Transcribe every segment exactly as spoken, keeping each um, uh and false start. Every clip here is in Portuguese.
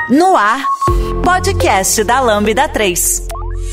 No ar, podcast da Lambda três.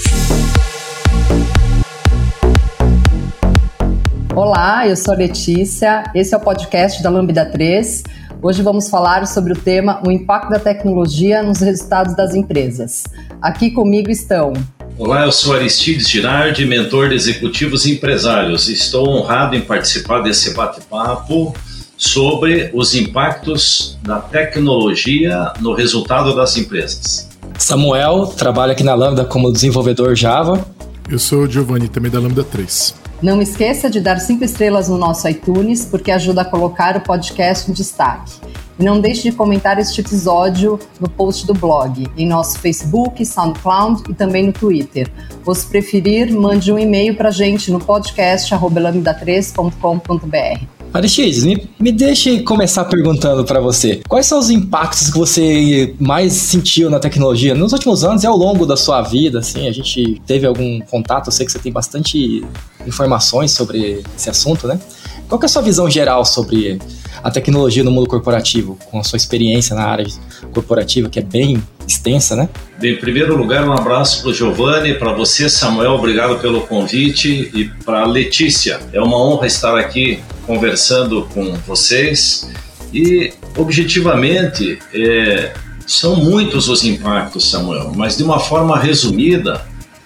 Olá, eu sou a Letícia, esse é o podcast da Lambda três. Hoje vamos falar sobre o tema O impacto da tecnologia nos resultados das empresas. Aqui comigo estão... Olá, eu sou Aristides Girardi, mentor de executivos e empresários. Estou honrado em participar desse bate-papo sobre os impactos da tecnologia no resultado das empresas. Samuel, trabalho aqui na Lambda como desenvolvedor Java. Eu sou o Giovanni, também da Lambda três. Não esqueça de dar cinco estrelas no nosso iTunes, porque ajuda a colocar o podcast em destaque. E não deixe de comentar este episódio no post do blog, em nosso Facebook, SoundCloud e também no Twitter. Ou se preferir, mande um e-mail para a gente no podcast arroba lambda três ponto com ponto b r. Aristides, me, me deixe começar perguntando para você. Quais são os impactos que você mais sentiu na tecnologia nos últimos anos e ao longo da sua vida? Assim, a gente teve algum contato, eu sei que você tem bastante informações sobre esse assunto, né? Qual que é a sua visão geral sobre a tecnologia no mundo corporativo, com a sua experiência na área corporativa, que é bem extensa, né? Bem, em primeiro lugar, um abraço para o Giovanni, para você, Samuel, obrigado pelo convite, e para a Letícia. É uma honra estar aqui conversando com vocês e, objetivamente, é, são muitos os impactos, Samuel, mas de uma forma resumida,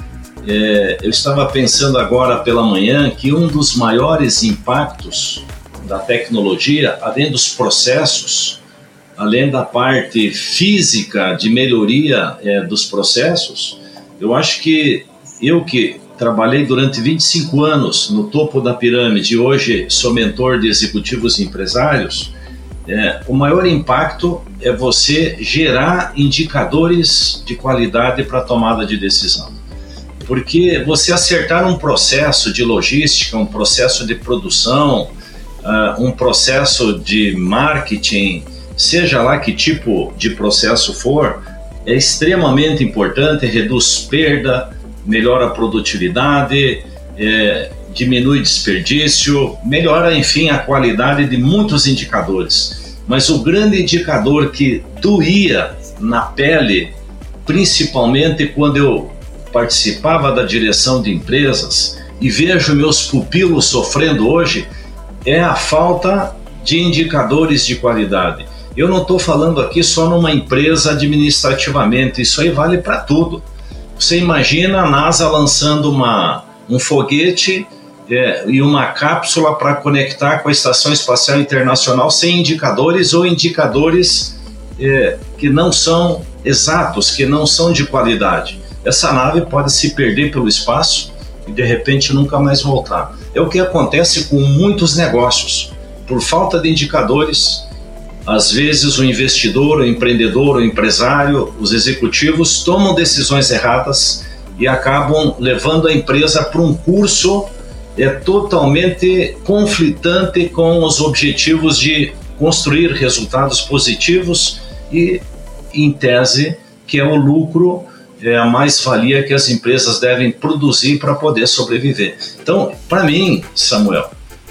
é, eu estava pensando agora pela manhã que um dos maiores impactos da tecnologia, além dos processos, além da parte física de melhoria é, dos processos, eu acho que eu que trabalhei durante vinte e cinco anos no topo da pirâmide e hoje sou mentor de executivos e empresários, é, o maior impacto é você gerar indicadores de qualidade para a tomada de decisão. Porque você acertar um processo de logística, um processo de produção, uh, um processo de marketing, seja lá que tipo de processo for, é extremamente importante, reduz perda, melhora a produtividade, é, diminui desperdício, melhora, enfim, a qualidade de muitos indicadores. Mas o grande indicador que doía na pele, principalmente quando eu participava da direção de empresas e vejo meus pupilos sofrendo hoje, é a falta de indicadores de qualidade. Eu não estou falando aqui só numa empresa administrativamente, isso aí vale para tudo. Você imagina a NASA lançando uma, um foguete é, e uma cápsula para conectar com a Estação Espacial Internacional sem indicadores ou indicadores é, que não são exatos, que não são de qualidade. Essa nave pode se perder pelo espaço e de repente nunca mais voltar. É o que acontece com muitos negócios. Por falta de indicadores, às vezes o investidor, o empreendedor, o empresário, os executivos tomam decisões erradas e acabam levando a empresa para um curso é, totalmente conflitante com os objetivos de construir resultados positivos e, em tese, que é o lucro, é a mais-valia que as empresas devem produzir para poder sobreviver. Então, para mim, Samuel,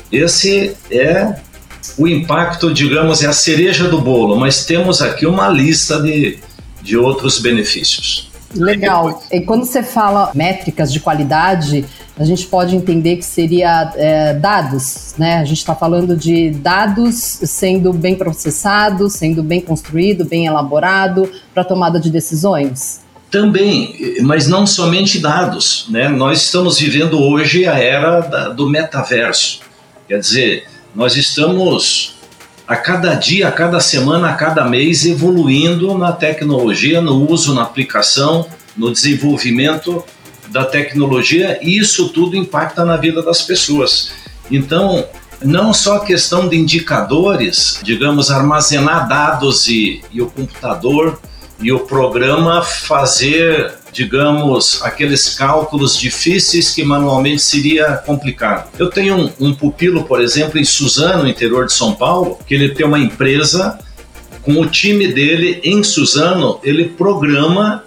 esse é o impacto, digamos, é a cereja do bolo, mas temos aqui uma lista de, de outros benefícios. Legal. E quando você fala métricas de qualidade, a gente pode entender que seria é, dados, né? A gente está falando de dados sendo bem processados, sendo bem construído, bem elaborado para tomada de decisões. Também, mas não somente dados, né? Nós estamos vivendo hoje a era da, do metaverso. Quer dizer, nós estamos a cada dia, a cada semana, a cada mês evoluindo na tecnologia, no uso, na aplicação, no desenvolvimento da tecnologia, e isso tudo impacta na vida das pessoas. Então, não só a questão de indicadores, digamos, armazenar dados e, e o computador e o programa fazer, digamos, aqueles cálculos difíceis que manualmente seria complicado. Eu tenho um, um pupilo, por exemplo, em Suzano, no interior de São Paulo, que ele tem uma empresa, com o time dele em Suzano, ele programa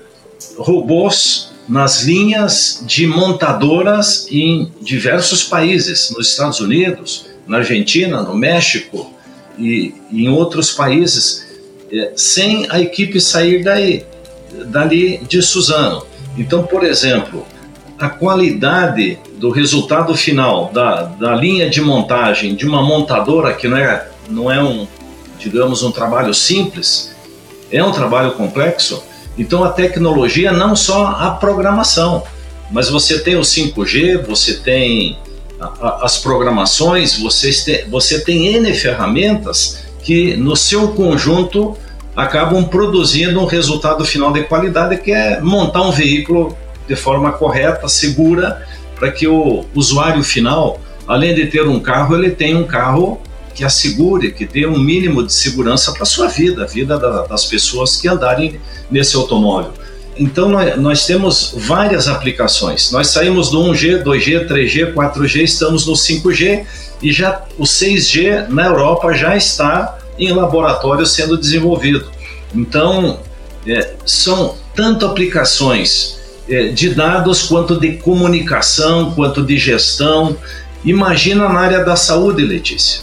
robôs nas linhas de montadoras em diversos países, nos Estados Unidos, na Argentina, no México e, e em outros países. é, sem a equipe sair daí, dali de Suzano. Então, por exemplo, a qualidade do resultado final da, da linha de montagem de uma montadora, que não é, não é um, digamos, um trabalho simples, é um trabalho complexo. Então a tecnologia, não só a programação, mas você tem o cinco G, você tem a, a, as programações, você tem, você tem N ferramentas que no seu conjunto acabam produzindo um resultado final de qualidade, que é montar um veículo de forma correta, segura, para que o usuário final, além de ter um carro, ele tenha um carro que assegure, que dê um mínimo de segurança para a sua vida, a vida da, das pessoas que andarem nesse automóvel. Então nós, nós temos várias aplicações. Nós saímos do um G, dois G, três G, quatro G, estamos no cinco G e já o seis G na Europa já está em laboratório sendo desenvolvido. Então é, são tanto aplicações é, de dados quanto de comunicação, quanto de gestão. Imagina na área da saúde, Letícia.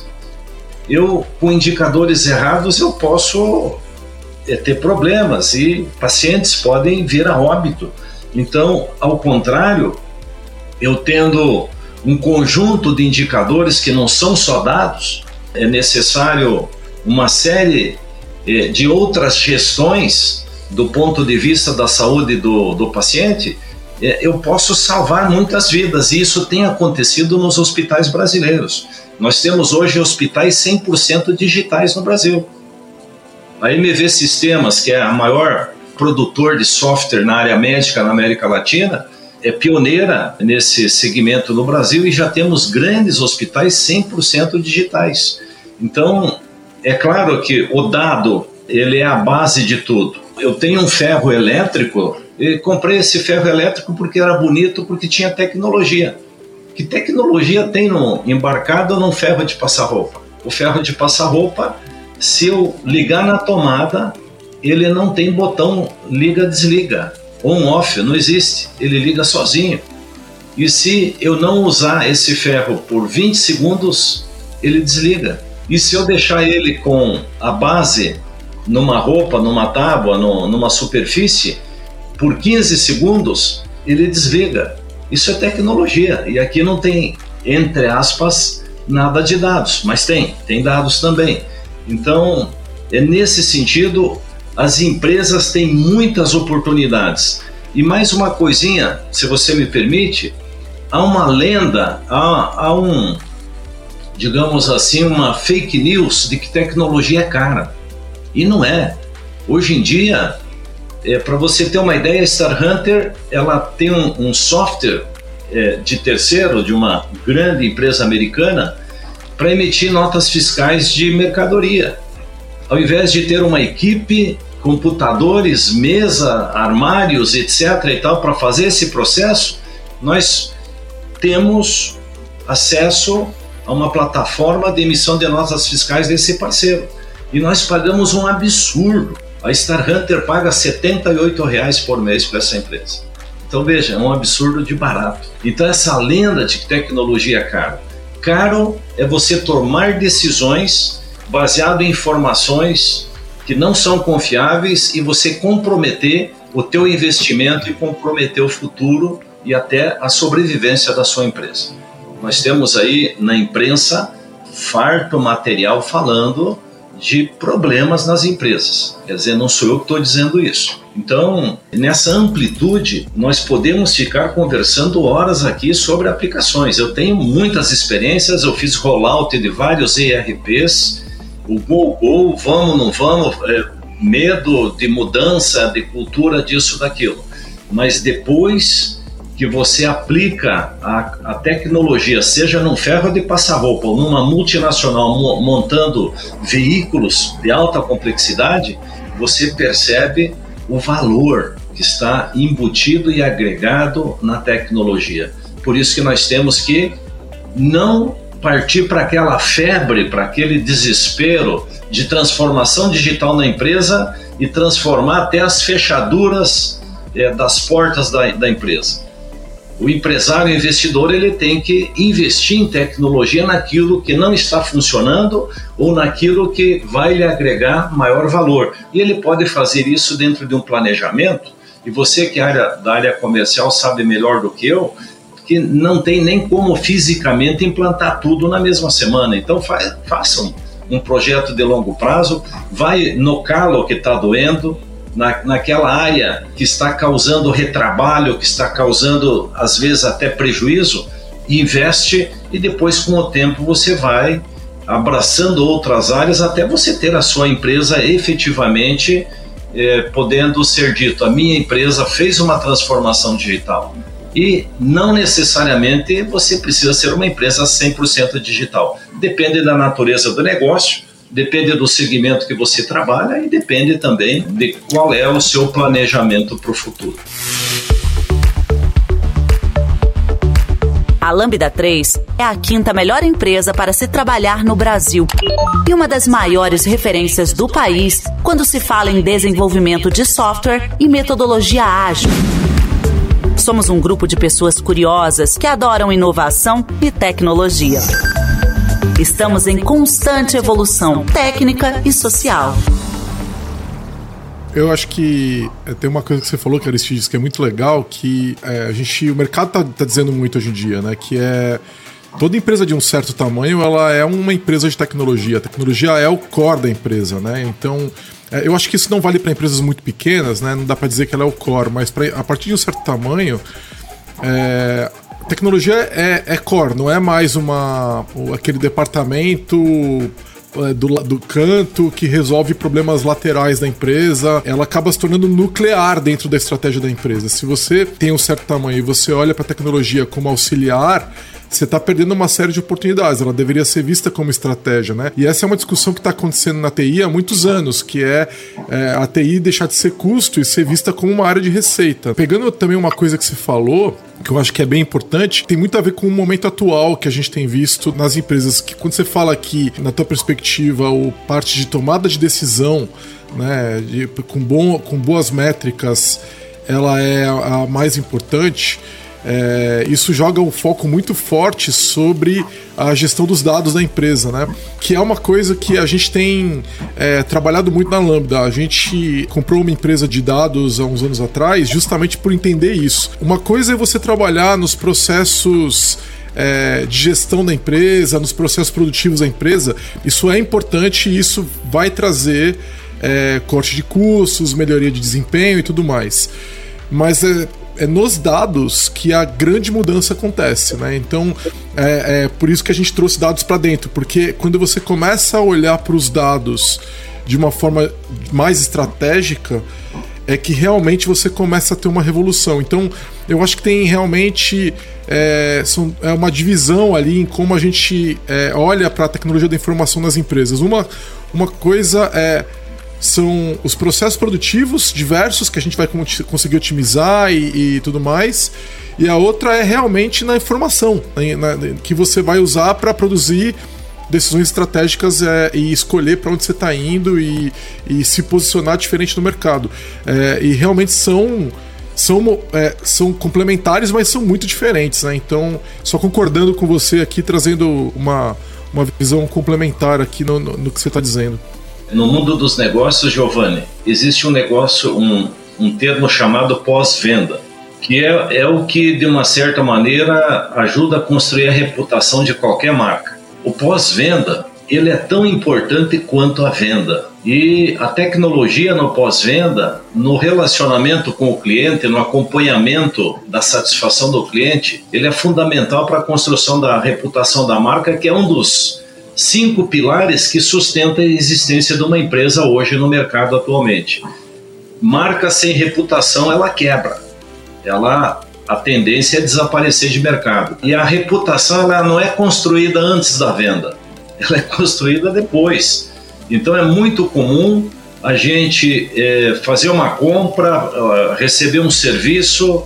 Eu, com indicadores errados, eu posso é, ter problemas e pacientes podem vir a óbito. Então, ao contrário, eu tendo um conjunto de indicadores que não são só dados, é necessário uma série é, de outras gestões do ponto de vista da saúde do, do paciente, é, eu posso salvar muitas vidas, e isso tem acontecido nos hospitais brasileiros. Nós temos hoje hospitais cem por cento digitais no Brasil. A M V Sistemas, que é a maior produtor de software na área médica na América Latina, é pioneira nesse segmento no Brasil, e já temos grandes hospitais cem por cento digitais. Então, é claro que o dado, ele é a base de tudo. Eu tenho um ferro elétrico, e comprei esse ferro elétrico porque era bonito, porque tinha tecnologia. Que tecnologia tem no, embarcado num ferro de passar roupa? O ferro de passar roupa, se eu ligar na tomada, ele não tem botão liga-desliga, on-off, não existe, ele liga sozinho. E se eu não usar esse ferro por vinte segundos, ele desliga. E se eu deixar ele com a base numa roupa, numa tábua, no, numa superfície, por quinze segundos, ele desliga. Isso é tecnologia, e aqui não tem, entre aspas, nada de dados, mas tem, tem dados também. Então, é nesse sentido, as empresas têm muitas oportunidades. E mais uma coisinha, se você me permite, há uma lenda, há, há um, digamos assim, uma fake news de que tecnologia é cara. E não é. Hoje em dia, É, para você ter uma ideia, a Star Hunter, ela tem um, um software é, de terceiro, de uma grande empresa americana, para emitir notas fiscais de mercadoria. Ao invés de ter uma equipe, computadores, mesa, armários, etc e tal, para fazer esse processo, nós temos acesso a uma plataforma de emissão de notas fiscais desse parceiro. E nós pagamos um absurdo. A Star Hunter paga setenta e oito reais por mês para essa empresa. Então veja, é um absurdo de barato. Então essa lenda de que tecnologia é caro. Caro é você tomar decisões baseado em informações que não são confiáveis e você comprometer o teu investimento e comprometer o futuro e até a sobrevivência da sua empresa. Nós temos aí na imprensa farto material falando de problemas nas empresas. Quer dizer, não sou eu que estou dizendo isso. Então, nessa amplitude, nós podemos ficar conversando horas aqui sobre aplicações. Eu tenho muitas experiências, eu fiz rollout de vários E R Ps, o Go, Go, vamos, não vamos, é, medo de mudança, de cultura, disso, daquilo. Mas depois que você aplica a, a tecnologia, seja num ferro de passar roupa ou numa multinacional mo, montando veículos de alta complexidade, você percebe o valor que está embutido e agregado na tecnologia. Por isso que nós temos que não partir para aquela febre, para aquele desespero de transformação digital na empresa e transformar até as fechaduras é, das portas da, da empresa. O empresário investidor ele tem que investir em tecnologia naquilo que não está funcionando ou naquilo que vai lhe agregar maior valor. E ele pode fazer isso dentro de um planejamento, e você que é área, da área comercial sabe melhor do que eu, que não tem nem como fisicamente implantar tudo na mesma semana. Então fa- façam um projeto de longo prazo, vai no calo que está doendo, Na, naquela área que está causando retrabalho, que está causando, às vezes, até prejuízo, investe e depois, com o tempo, você vai abraçando outras áreas até você ter a sua empresa efetivamente eh, podendo ser dito, a minha empresa fez uma transformação digital. E não necessariamente você precisa ser uma empresa cem por cento digital. Depende da natureza do negócio, depende do segmento que você trabalha e depende também de qual é o seu planejamento para o futuro. A Lambda três é a quinta melhor empresa para se trabalhar no Brasil e uma das maiores referências do país quando se fala em desenvolvimento de software e metodologia ágil. Somos um grupo de pessoas curiosas que adoram inovação e tecnologia. Estamos em constante evolução técnica e social. Eu acho que tem uma coisa que você falou, que Aristides, que é muito legal, que é, a gente, o mercado tá, tá dizendo muito hoje em dia, né? Que é toda empresa de um certo tamanho, ela é uma empresa de tecnologia. A tecnologia é o core da empresa, né? Então, é, eu acho que isso não vale para empresas muito pequenas, né? Não dá para dizer que ela é o core, mas pra, a partir de um certo tamanho, é, tecnologia é, é core, não é mais uma, aquele departamento do, do canto que resolve problemas laterais da empresa. Ela acaba se tornando nuclear dentro da estratégia da empresa. Se você tem um certo tamanho e você olha para a tecnologia como auxiliar, você está perdendo uma série de oportunidades. Ela deveria ser vista como estratégia, né? E essa é uma discussão que está acontecendo na T I há muitos anos, que é, é a T I deixar de ser custo e ser vista como uma área de receita. Pegando também uma coisa que você falou, que eu acho que é bem importante, tem muito a ver com o momento atual que a gente tem visto nas empresas, que quando você fala aqui, na tua perspectiva, o parte de tomada de decisão, né, de, com, bom, com boas métricas, ela é a mais importante. É, isso joga um foco muito forte sobre a gestão dos dados da empresa, né? Que é uma coisa que a gente tem é, trabalhado muito na Lambda. A gente comprou uma empresa de dados há uns anos atrás justamente por entender isso. Uma coisa é você trabalhar nos processos é, de gestão da empresa, nos processos produtivos da empresa. Isso é importante e isso vai trazer é, corte de custos, melhoria de desempenho e tudo mais. Mas é É nos dados que a grande mudança acontece, né? Então, é, é por isso que a gente trouxe dados para dentro, porque quando você começa a olhar para os dados de uma forma mais estratégica, é que realmente você começa a ter uma revolução. Então, eu acho que tem realmente é, são, é uma divisão ali em como a gente é, olha para a tecnologia da informação nas empresas. Uma, uma coisa é são os processos produtivos diversos que a gente vai conseguir otimizar e, e tudo mais, e a outra é realmente na informação, na, na, que você vai usar para produzir decisões estratégicas é, e escolher para onde você está indo e, e se posicionar diferente no mercado. É, e realmente são, são, é, são complementares, mas são muito diferentes, né? Então, só concordando com você aqui, trazendo uma, uma visão complementar aqui no, no, no que você está dizendo. No mundo dos negócios, Giovanni, existe um negócio, um, um termo chamado pós-venda, que é, é o que, de uma certa maneira, ajuda a construir a reputação de qualquer marca. O pós-venda, ele é tão importante quanto a venda. E a tecnologia no pós-venda, no relacionamento com o cliente, no acompanhamento da satisfação do cliente, ele é fundamental para a construção da reputação da marca, que é um dos cinco pilares que sustentam a existência de uma empresa hoje no mercado atualmente. Marca sem reputação, ela quebra. Ela, a tendência é desaparecer de mercado. E a reputação, ela não é construída antes da venda. Ela é construída depois. Então é muito comum a gente é, fazer uma compra, receber um serviço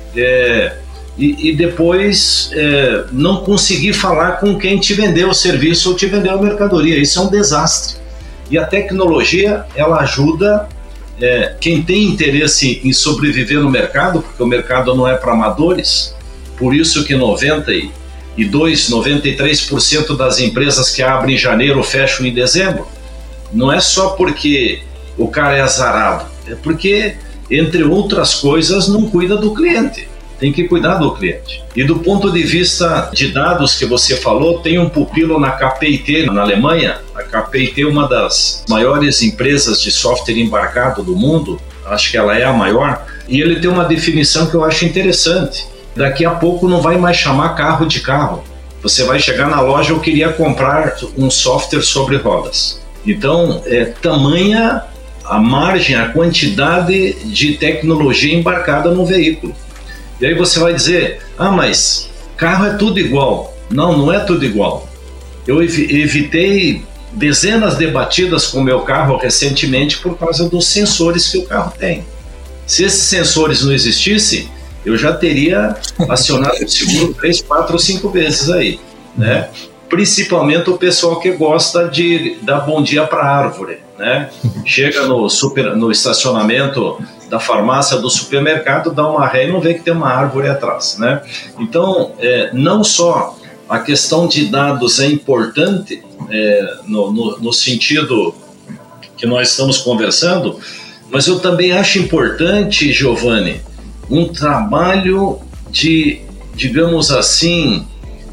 é, E, e depois é, não conseguir falar com quem te vendeu o serviço ou te vendeu a mercadoria. Isso é um desastre. E a tecnologia, ela ajuda é, quem tem interesse em sobreviver no mercado, porque o mercado não é para amadores, Por isso que noventa e dois, noventa e três por cento das empresas que abrem em janeiro fecham em dezembro. Não é só porque o cara é azarado, é porque, entre outras coisas, não cuida do cliente. Tem que cuidar do cliente. E do ponto de vista de dados que você falou, tem um pupilo na K P I T na Alemanha. A K P I T é uma das maiores empresas de software embarcado do mundo, acho que ela é a maior, e ele tem uma definição que eu acho interessante. Daqui a pouco não vai mais chamar carro de carro. Você vai chegar na loja, eu queria comprar um software sobre rodas. Então, é tamanha a margem, a quantidade de tecnologia embarcada no veículo. E aí você vai dizer, ah, mas carro é tudo igual. Não, não é tudo igual. Eu evitei dezenas de batidas com o meu carro recentemente por causa dos sensores que o carro tem. Se esses sensores não existissem, eu já teria acionado o seguro três, quatro, cinco vezes aí, né? Principalmente o pessoal que gosta de dar bom dia para a árvore, né? Chega no, super, no estacionamento da farmácia, do supermercado, dá uma ré e não vê que tem uma árvore atrás, né? Então, é, não só a questão de dados é importante é, no, no, no sentido que nós estamos conversando, mas eu também acho importante, Giovanni, um trabalho de, digamos assim,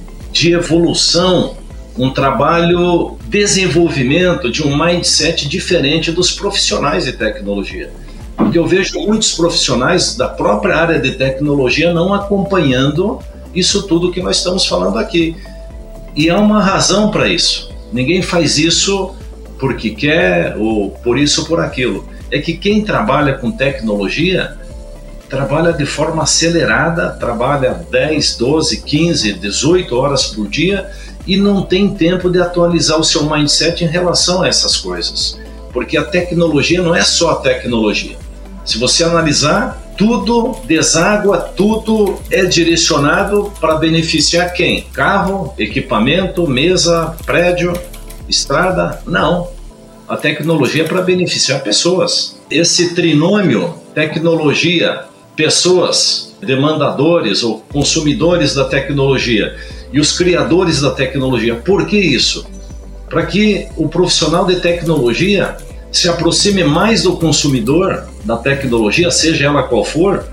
de evolução, um trabalho de desenvolvimento de um mindset diferente dos profissionais de tecnologia. Porque eu vejo muitos profissionais da própria área de tecnologia não acompanhando isso tudo que nós estamos falando aqui. E há uma razão para isso. Ninguém faz isso porque quer ou por isso ou por aquilo. É que quem trabalha com tecnologia trabalha de forma acelerada, trabalha dez, doze, quinze, dezoito horas por dia e não tem tempo de atualizar o seu mindset em relação a essas coisas. Porque a tecnologia não é só a tecnologia. Se você analisar, tudo deságua, tudo é direcionado para beneficiar quem? Carro, equipamento, mesa, prédio, estrada? Não. A tecnologia é para beneficiar pessoas. Esse trinômio, tecnologia, pessoas, demandadores ou consumidores da tecnologia e os criadores da tecnologia. Por que isso? Para que o profissional de tecnologia se aproxime mais do consumidor da tecnologia, seja ela qual for,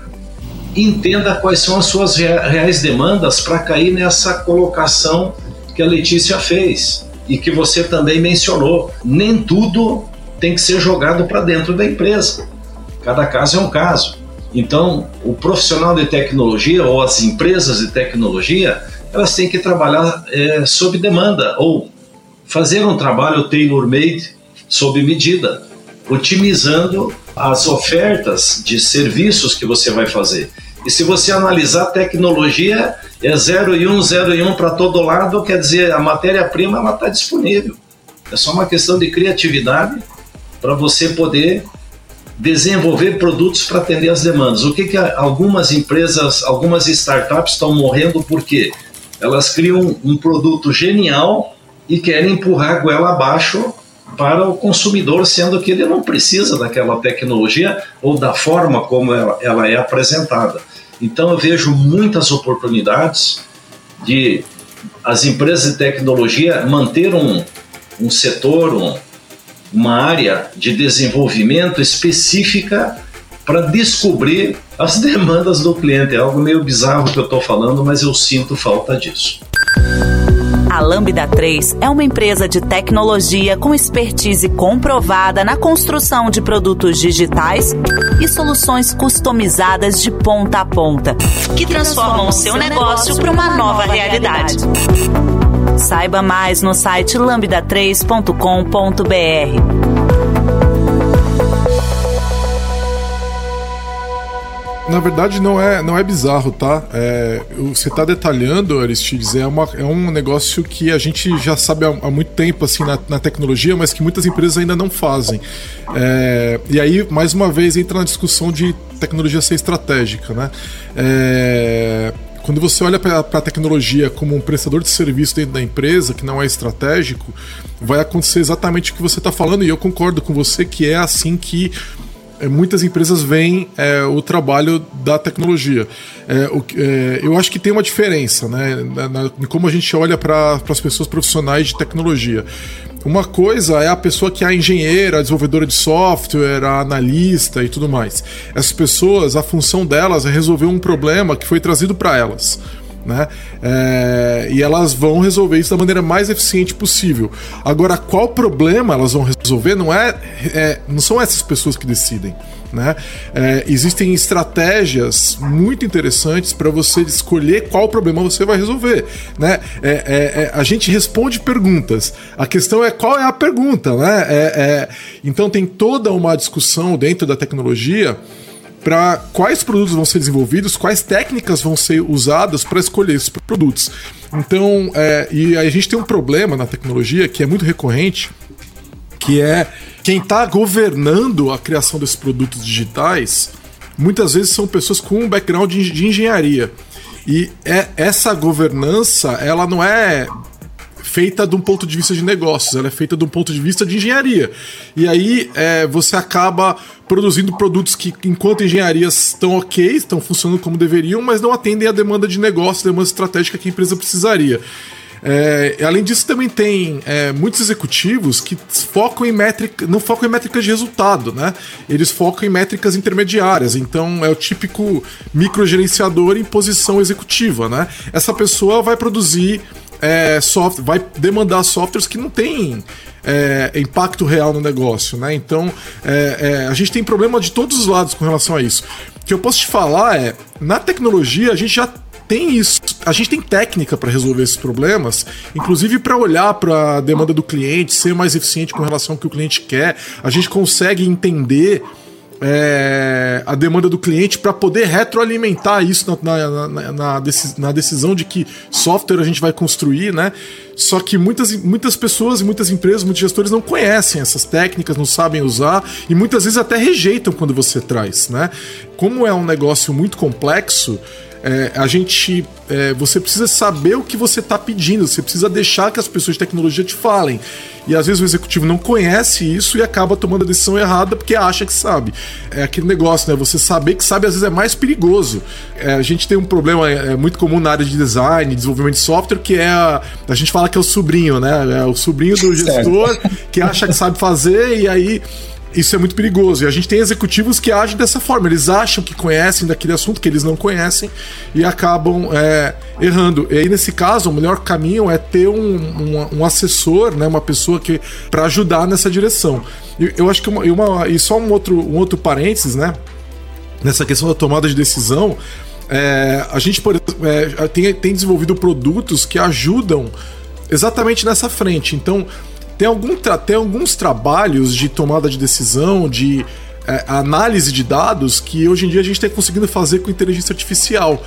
entenda quais são as suas reais demandas para cair nessa colocação que a Letícia fez e que você também mencionou. Nem tudo tem que ser jogado para dentro da empresa. Cada caso é um caso. Então, o profissional de tecnologia ou as empresas de tecnologia, elas têm que trabalhar é, sob demanda ou fazer um trabalho tailor-made sob medida, otimizando as ofertas de serviços que você vai fazer. E se você analisar, a tecnologia é zero e um, zero e um para todo lado, quer dizer, a matéria-prima ela está disponível. É só uma questão de criatividade para você poder desenvolver produtos para atender as demandas. O que, que algumas empresas, algumas startups estão morrendo por quê? Elas criam um produto genial e querem empurrar a goela abaixo para o consumidor, sendo que ele não precisa daquela tecnologia ou da forma como ela, ela é apresentada. Então eu vejo muitas oportunidades de as empresas de tecnologia manter um, um setor, um, uma área de desenvolvimento específica para descobrir as demandas do cliente. É algo meio bizarro que eu estou falando, mas eu sinto falta disso. A Lambda três é uma empresa de tecnologia com expertise comprovada na construção de produtos digitais e soluções customizadas de ponta a ponta, que transformam o seu negócio para uma nova realidade. Saiba mais no site lambda três ponto com ponto b r. Na verdade, não é, não é bizarro, tá? É, você está detalhando, Aristides, é, uma, é um negócio que a gente já sabe há, há muito tempo assim, na, na tecnologia, mas que muitas empresas ainda não fazem. É, e aí, mais uma vez, entra na discussão de tecnologia ser estratégica, né? É, quando você olha para a tecnologia como um prestador de serviço dentro da empresa, que não é estratégico, vai acontecer exatamente o que você está falando, e eu concordo com você que é assim que é, muitas empresas veem é, o trabalho da tecnologia. É, o, é, eu acho que tem uma diferença, né, na, na, em como a gente olha para as pessoas profissionais de tecnologia. Uma coisa é a pessoa que é a engenheira, a desenvolvedora de software, a analista e tudo mais. Essas pessoas, a função delas é resolver um problema que foi trazido para elas, né? É, e elas vão resolver isso da maneira mais eficiente possível. Agora, qual problema elas vão resolver não é, é não são essas pessoas que decidem, né? É, existem estratégias muito interessantes para você escolher qual problema você vai resolver, né? É, é, é, a gente responde perguntas. A questão é qual é a pergunta, né? É, é, então tem toda uma discussão dentro da tecnologia para quais produtos vão ser desenvolvidos, quais técnicas vão ser usadas para escolher esses produtos. Então, é, e a gente tem um problema na tecnologia que é muito recorrente, que é quem está governando a criação desses produtos digitais, muitas vezes são pessoas com um background de, de engenharia. E é, essa governança, ela não é feita de um ponto de vista de negócios, ela é feita de um ponto de vista de engenharia. E aí é, você acaba produzindo produtos que, enquanto engenharias estão ok, estão funcionando como deveriam, mas não atendem à demanda de negócio, demanda estratégica que a empresa precisaria. É, além disso, também tem é, muitos executivos que focam em métrica, não focam em métricas de resultado, né? Eles focam em métricas intermediárias. Então é o típico microgerenciador em posição executiva, né? Essa pessoa vai produzir é, software, vai demandar softwares que não têm é, impacto real no negócio, né? Então é, é, a gente tem problema de todos os lados com relação a isso. O que eu posso te falar é, na tecnologia a gente já tem isso. A gente tem técnica para resolver esses problemas, inclusive para olhar para a demanda do cliente, ser mais eficiente com relação ao que o cliente quer. A gente consegue entender é, a demanda do cliente para poder retroalimentar isso na, na, na, na, na decisão de que software a gente vai construir, né? Só que muitas, muitas pessoas, muitas empresas, muitos gestores não conhecem essas técnicas, não sabem usar e muitas vezes até rejeitam quando você traz, né? Como é um negócio muito complexo, É, a gente, é, você precisa saber o que você está pedindo, você precisa deixar que as pessoas de tecnologia te falem. E às vezes o executivo não conhece isso e acaba tomando a decisão errada porque acha que sabe. É aquele negócio, né? Você saber que sabe às vezes é mais perigoso. É, a gente tem um problema é, muito comum na área de design, desenvolvimento de software, que é a, a gente fala que é o sobrinho, né? É o sobrinho do gestor que acha que sabe fazer e aí isso é muito perigoso. E a gente tem executivos que agem dessa forma. Eles acham que conhecem daquele assunto que eles não conhecem e acabam é, errando. E aí, nesse caso, o melhor caminho é ter um, um, um assessor, né, uma pessoa que para ajudar nessa direção. Eu, eu acho que uma, uma, e só um outro, um outro parênteses, né, nessa questão da tomada de decisão, é, a gente por, é, tem, tem desenvolvido produtos que ajudam exatamente nessa frente. Então, Tem, algum tra- tem alguns trabalhos de tomada de decisão, de é, análise de dados que hoje em dia a gente está conseguindo fazer com inteligência artificial.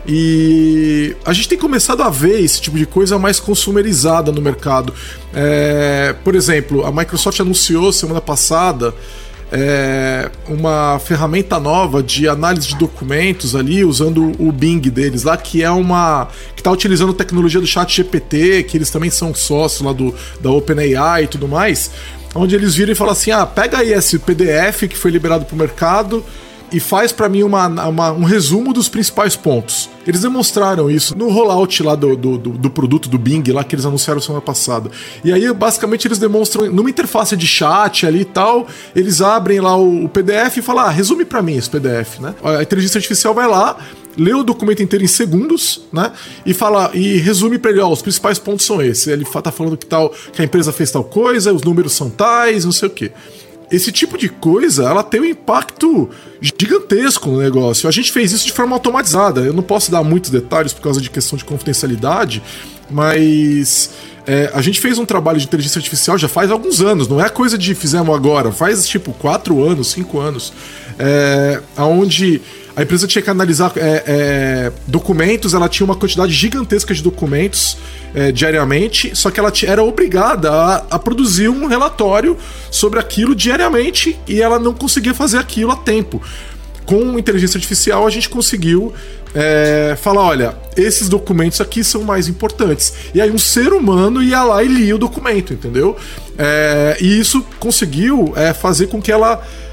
E a gente tem começado a ver esse tipo de coisa mais consumerizada no mercado. É, por exemplo, a Microsoft anunciou semana passada É, uma ferramenta nova de análise de documentos ali, usando o Bing deles lá, que é uma que está utilizando tecnologia do chat G P T, que eles também são sócios lá do, da OpenAI e tudo mais, onde eles viram e falam assim, ah, pega aí esse P D F que foi liberado para o mercado e faz para mim uma, uma, um resumo dos principais pontos. Eles demonstraram isso no rollout lá do, do, do produto do Bing, lá que eles anunciaram semana passada. E aí, basicamente, eles demonstram, numa interface de chat ali e tal, eles abrem lá o, o P D F e falam, ah, resume para mim esse P D F, né? A inteligência artificial vai lá, lê o documento inteiro em segundos, né? E fala, e resume para ele, ó, os principais pontos são esses. Ele tá falando que, tal, que a empresa fez tal coisa, os números são tais, não sei o quê. Esse tipo de coisa, ela tem um impacto gigantesco no negócio. A gente fez isso de forma automatizada. Eu não posso dar muitos detalhes por causa de questão de confidencialidade, mas é, a gente fez um trabalho de inteligência artificial já faz alguns anos. Não é coisa de fizemos agora. Faz tipo quatro anos, cinco anos. É, onde a empresa tinha que analisar é, é, documentos, ela tinha uma quantidade gigantesca de documentos é, diariamente, só que ela era obrigada a, a produzir um relatório sobre aquilo diariamente e ela não conseguia fazer aquilo a tempo. Com inteligência artificial a gente conseguiu é, falar, olha, esses documentos aqui são mais importantes. E aí um ser humano ia lá e lia o documento, entendeu? É, e isso conseguiu é, fazer com que ela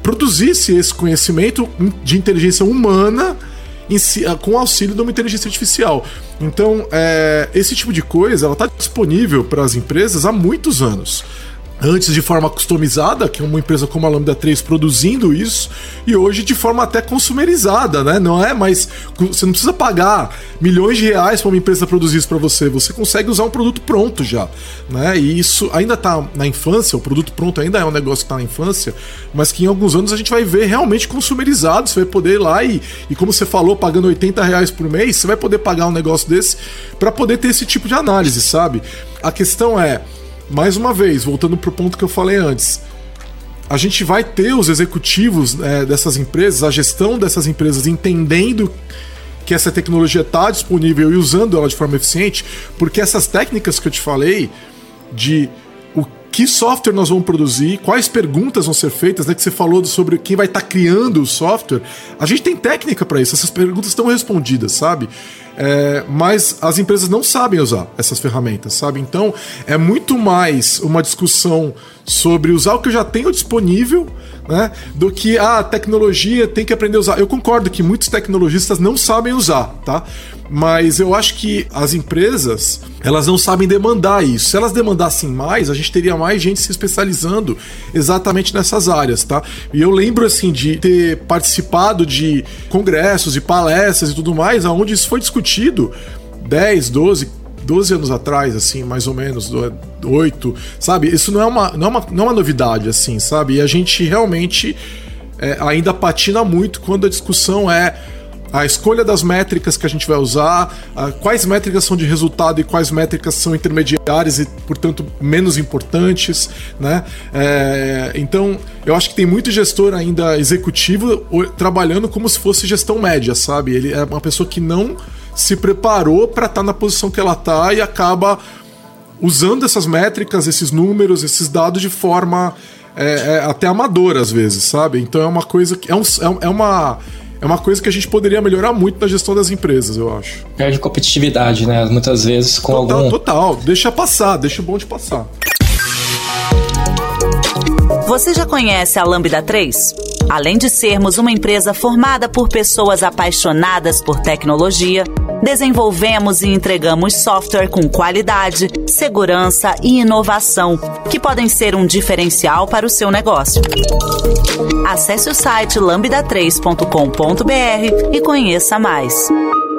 produzisse esse conhecimento de inteligência humana em si, com o auxílio de uma inteligência artificial. Então, é, esse tipo de coisa está disponível para as empresas há muitos anos. Antes de forma customizada, que é uma empresa como a Lambda três produzindo isso, e hoje de forma até consumerizada, né? Não é mais... Você não precisa pagar milhões de reais para uma empresa produzir isso para você, você consegue usar um produto pronto já, né? E isso ainda está na infância, o produto pronto ainda é um negócio que está na infância, mas que em alguns anos a gente vai ver realmente consumerizado, você vai poder ir lá e, e como você falou, pagando oitenta reais por mês, você vai poder pagar um negócio desse para poder ter esse tipo de análise, sabe? A questão é, mais uma vez, voltando para o ponto que eu falei antes, a gente vai ter os executivos é, dessas empresas, a gestão dessas empresas entendendo que essa tecnologia está disponível e usando ela de forma eficiente, porque essas técnicas que eu te falei, de o que software nós vamos produzir, quais perguntas vão ser feitas, né, que você falou sobre quem vai estar tá criando o software, a gente tem técnica para isso, essas perguntas estão respondidas, sabe? É, mas as empresas não sabem usar essas ferramentas, sabe? Então é muito mais uma discussão sobre usar o que eu já tenho disponível, né, do que ah, a tecnologia tem que aprender a usar. Eu concordo que muitos tecnologistas não sabem usar, tá? Mas eu acho que as empresas, elas não sabem demandar isso. Se elas demandassem mais, a gente teria mais gente se especializando exatamente nessas áreas, tá? E eu lembro, assim, de ter participado de congressos e palestras e tudo mais, onde isso foi discutido dez, doze, doze anos atrás, assim, mais ou menos, oito, sabe? Isso não é uma, não é uma, não é uma novidade, assim, sabe? E a gente realmente é, ainda patina muito quando a discussão é a escolha das métricas que a gente vai usar, a, quais métricas são de resultado e quais métricas são intermediárias e, portanto, menos importantes, né? É, então, eu acho que tem muito gestor ainda executivo trabalhando como se fosse gestão média, sabe? Ele é uma pessoa que não se preparou para estar na posição que ela está e acaba usando essas métricas, esses números, esses dados de forma é, é, até amadora às vezes, sabe? Então é uma coisa que é, um, é uma é uma coisa que a gente poderia melhorar muito na gestão das empresas, eu acho. Perde competitividade, né? Muitas vezes com total, algum... Total, deixa passar, deixa o bonde passar. Você já conhece a Lambda três? Além de sermos uma empresa formada por pessoas apaixonadas por tecnologia, desenvolvemos e entregamos software com qualidade, segurança e inovação, que podem ser um diferencial para o seu negócio. Acesse o site lambda três ponto com ponto b r e conheça mais.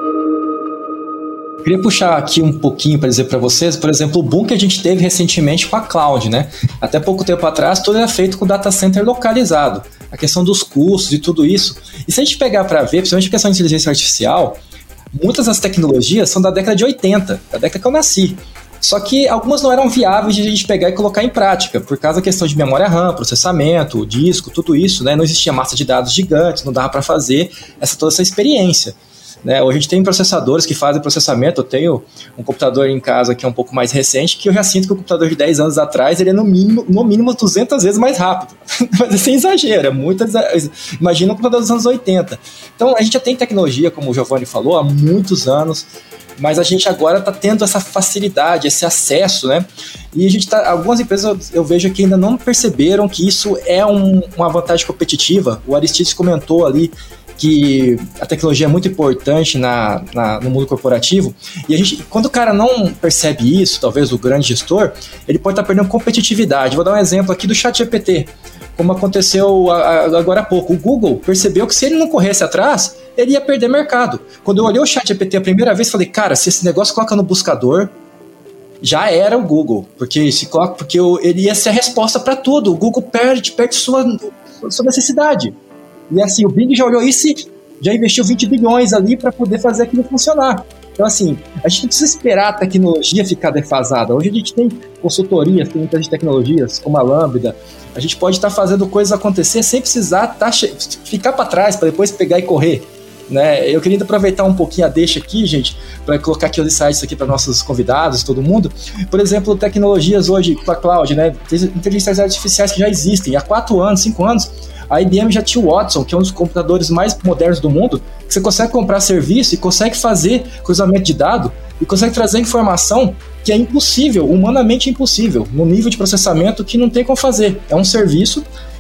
Queria puxar aqui um pouquinho para dizer para vocês, por exemplo, o boom que a gente teve recentemente com a cloud, né? Até pouco tempo atrás, tudo era feito com data center localizado. A questão dos custos e tudo isso. E se a gente pegar para ver, principalmente a questão de inteligência artificial, muitas das tecnologias são da década de oitenta, da década que eu nasci. Só que algumas não eram viáveis de a gente pegar e colocar em prática, por causa da questão de memória RAM, processamento, disco, tudo isso, né? Não existia massa de dados gigantes, não dava para fazer essa, toda essa experiência. Né? Hoje a gente tem processadores que fazem processamento. Eu tenho um computador em casa que é um pouco mais recente, que eu já sinto que o computador de dez anos atrás ele é no mínimo, no mínimo duzentas vezes mais rápido. Mas é sem exagero, é muito exagero. Imagina um computador dos anos oitenta. Então a gente já tem tecnologia, como o Giovanni falou, há muitos anos, mas a gente agora está tendo essa facilidade, esse acesso, né? E a gente tá, algumas empresas eu, eu vejo que ainda não perceberam que isso é um, uma vantagem competitiva. O Aristides comentou ali que a tecnologia é muito importante na, na, no mundo corporativo, e a gente, quando o cara não percebe isso, talvez o grande gestor, ele pode estar perdendo competitividade. Vou dar um exemplo aqui do ChatGPT, como aconteceu a, a, agora há pouco. O Google percebeu que se ele não corresse atrás, ele ia perder mercado. Quando eu olhei o ChatGPT a primeira vez, falei, cara, se esse negócio coloca no buscador, já era o Google, porque, se coloca, porque ele ia ser a resposta para tudo. O Google perde, perde sua, sua necessidade. E assim, o Bing já olhou isso e já investiu vinte bilhões ali para poder fazer aquilo funcionar. Então assim, a gente não precisa esperar a tecnologia ficar defasada. Hoje a gente tem consultorias, tem muitas tecnologias, como a Lambda. A gente pode estar tá fazendo coisas acontecer sem precisar tá che- ficar para trás, para depois pegar e correr. Né? Eu queria aproveitar um pouquinho a deixa aqui, gente, para colocar aqui os insights aqui para nossos convidados, todo mundo. Por exemplo, tecnologias hoje com a cloud, né? Inteligências artificiais que já existem há quatro anos, cinco anos. A I B M já tinha o Watson, que é um dos computadores mais modernos do mundo, que você consegue comprar serviço e consegue fazer cruzamento de dados e consegue trazer informação que é impossível, humanamente impossível, no nível de processamento que não tem como fazer. É um serviço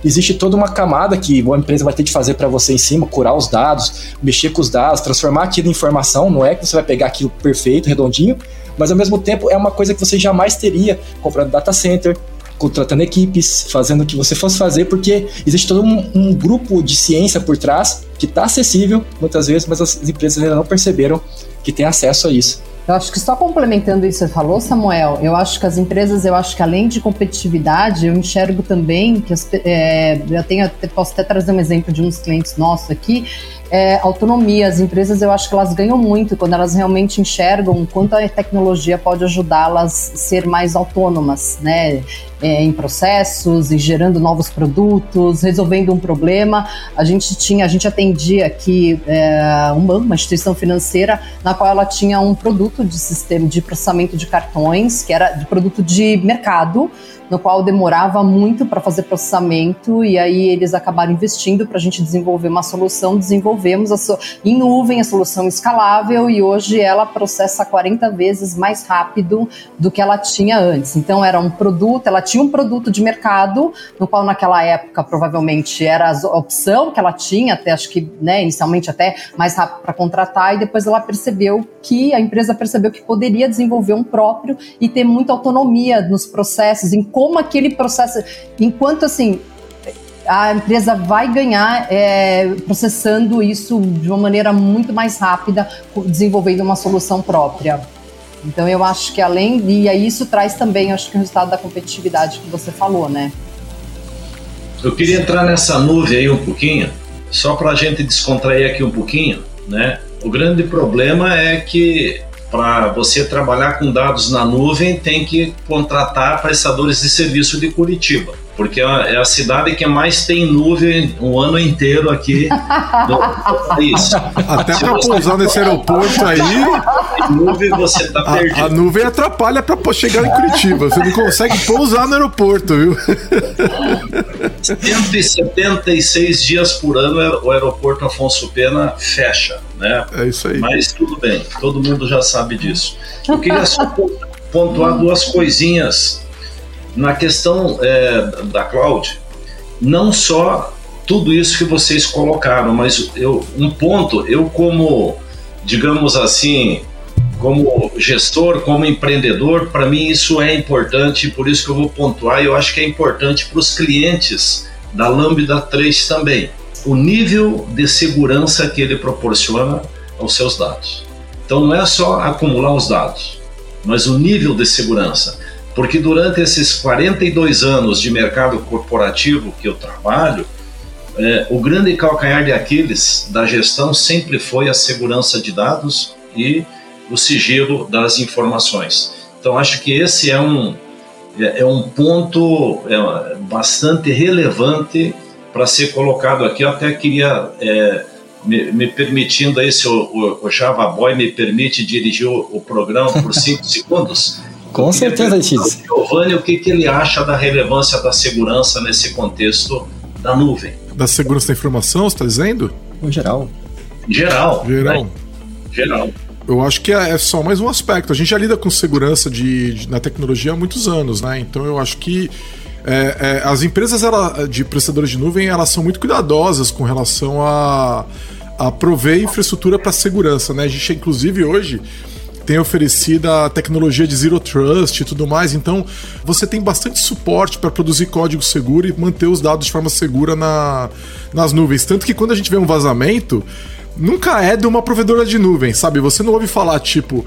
existe toda uma camada que uma empresa vai ter de fazer para você em cima, curar os dados, mexer com os dados, transformar aquilo em informação. Não é que você vai pegar aquilo perfeito, redondinho, mas ao mesmo tempo é uma coisa que você jamais teria comprando data center, contratando equipes, fazendo o que você fosse fazer, porque existe todo um, um grupo de ciência por trás que está acessível muitas vezes, mas as empresas ainda não perceberam que tem acesso a isso. Eu acho que só complementando isso que você falou, Samuel, eu acho que as empresas, eu acho que além de competitividade, eu enxergo também que as, é, eu tenho, posso até trazer um exemplo de uns clientes nossos aqui, é, autonomia. As empresas, eu acho que elas ganham muito quando elas realmente enxergam quanto a tecnologia pode ajudá-las a ser mais autônomas, né? É, em processos e gerando novos produtos, resolvendo um problema. A gente tinha, a gente atendia aqui é, um banco, uma instituição financeira, na qual ela tinha um produto de sistema de processamento de cartões, que era de produto de mercado, no qual demorava muito para fazer processamento, e aí eles acabaram investindo para a gente desenvolver uma solução. Desenvolvemos a so- em nuvem a solução escalável, e hoje ela processa quarenta vezes mais rápido do que ela tinha antes. Então era um produto, ela tinha um produto de mercado, no qual naquela época provavelmente era a opção que ela tinha, até acho que, né, inicialmente até mais rápido para contratar, e depois ela percebeu que, a empresa percebeu que poderia desenvolver um próprio e ter muita autonomia nos processos, em como aquele processo, enquanto assim, a empresa vai ganhar é, processando isso de uma maneira muito mais rápida, desenvolvendo uma solução própria. Então eu acho que além, e aí isso traz também, acho que o resultado da competitividade que você falou, né? Eu queria entrar nessa nuvem aí um pouquinho, só para a gente descontrair aqui um pouquinho, né? O grande problema é que para você trabalhar com dados na nuvem, tem que contratar prestadores de serviço de Curitiba, porque é a cidade que mais tem nuvem o ano inteiro aqui no país. Até para pousar nesse aeroporto aí, nuvem você está perdido. A, a nuvem atrapalha para chegar em Curitiba, você não consegue pousar no aeroporto, viu? cento e setenta e seis dias por ano o aeroporto Afonso Pena fecha, né? É isso aí. Mas tudo bem, todo mundo já sabe disso. Eu queria só pontuar duas coisinhas na questão é, da cloud. Não só tudo isso que vocês colocaram, mas eu, um ponto, eu como, digamos assim, como gestor, como empreendedor, para mim isso é importante, por isso que eu vou pontuar, e eu acho que é importante para os clientes da Lambda três também, o nível de segurança que ele proporciona aos seus dados. Então não é só acumular os dados, mas o nível de segurança, porque durante esses quarenta e dois anos de mercado corporativo que eu trabalho, é, o grande calcanhar de Aquiles da gestão sempre foi a segurança de dados e o sigilo das informações. Então acho que esse é um, é, é um ponto é, bastante relevante para ser colocado aqui. Eu até queria, é, me, me permitindo aí, se o, o, o Java Boy me permite dirigir o, o programa por cinco segundos. Com certeza, X. Giovanni, o que, que ele acha da relevância da segurança nesse contexto da nuvem? Da segurança da informação, você está dizendo? No geral. Geral. Geral. Né? Geral. Eu acho que é só mais um aspecto. A gente já lida com segurança de, de, na tecnologia há muitos anos, né? Então eu acho que é, é, as empresas ela, de prestadores de nuvem, elas são muito cuidadosas com relação a, a prover infraestrutura para segurança, né? A gente, inclusive, hoje tem oferecido a tecnologia de Zero Trust e tudo mais, então você tem bastante suporte para produzir código seguro e manter os dados de forma segura na, nas nuvens. Tanto que quando a gente vê um vazamento, nunca é de uma provedora de nuvem, sabe? Você não ouve falar, tipo,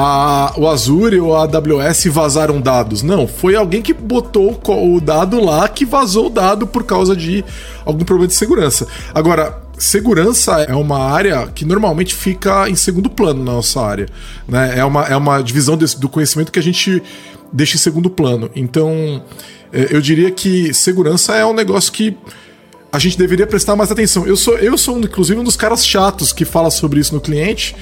a, o Azure ou a A W S vazaram dados. Não, foi alguém que botou o dado lá que vazou o dado por causa de algum problema de segurança. Agora, segurança é uma área que normalmente fica em segundo plano na nossa área, né? É uma, é uma divisão desse, do conhecimento que a gente deixa em segundo plano. Então, eu diria que segurança é um negócio que a gente deveria prestar mais atenção. Eu sou, eu sou inclusive, um dos caras chatos que fala sobre isso no cliente,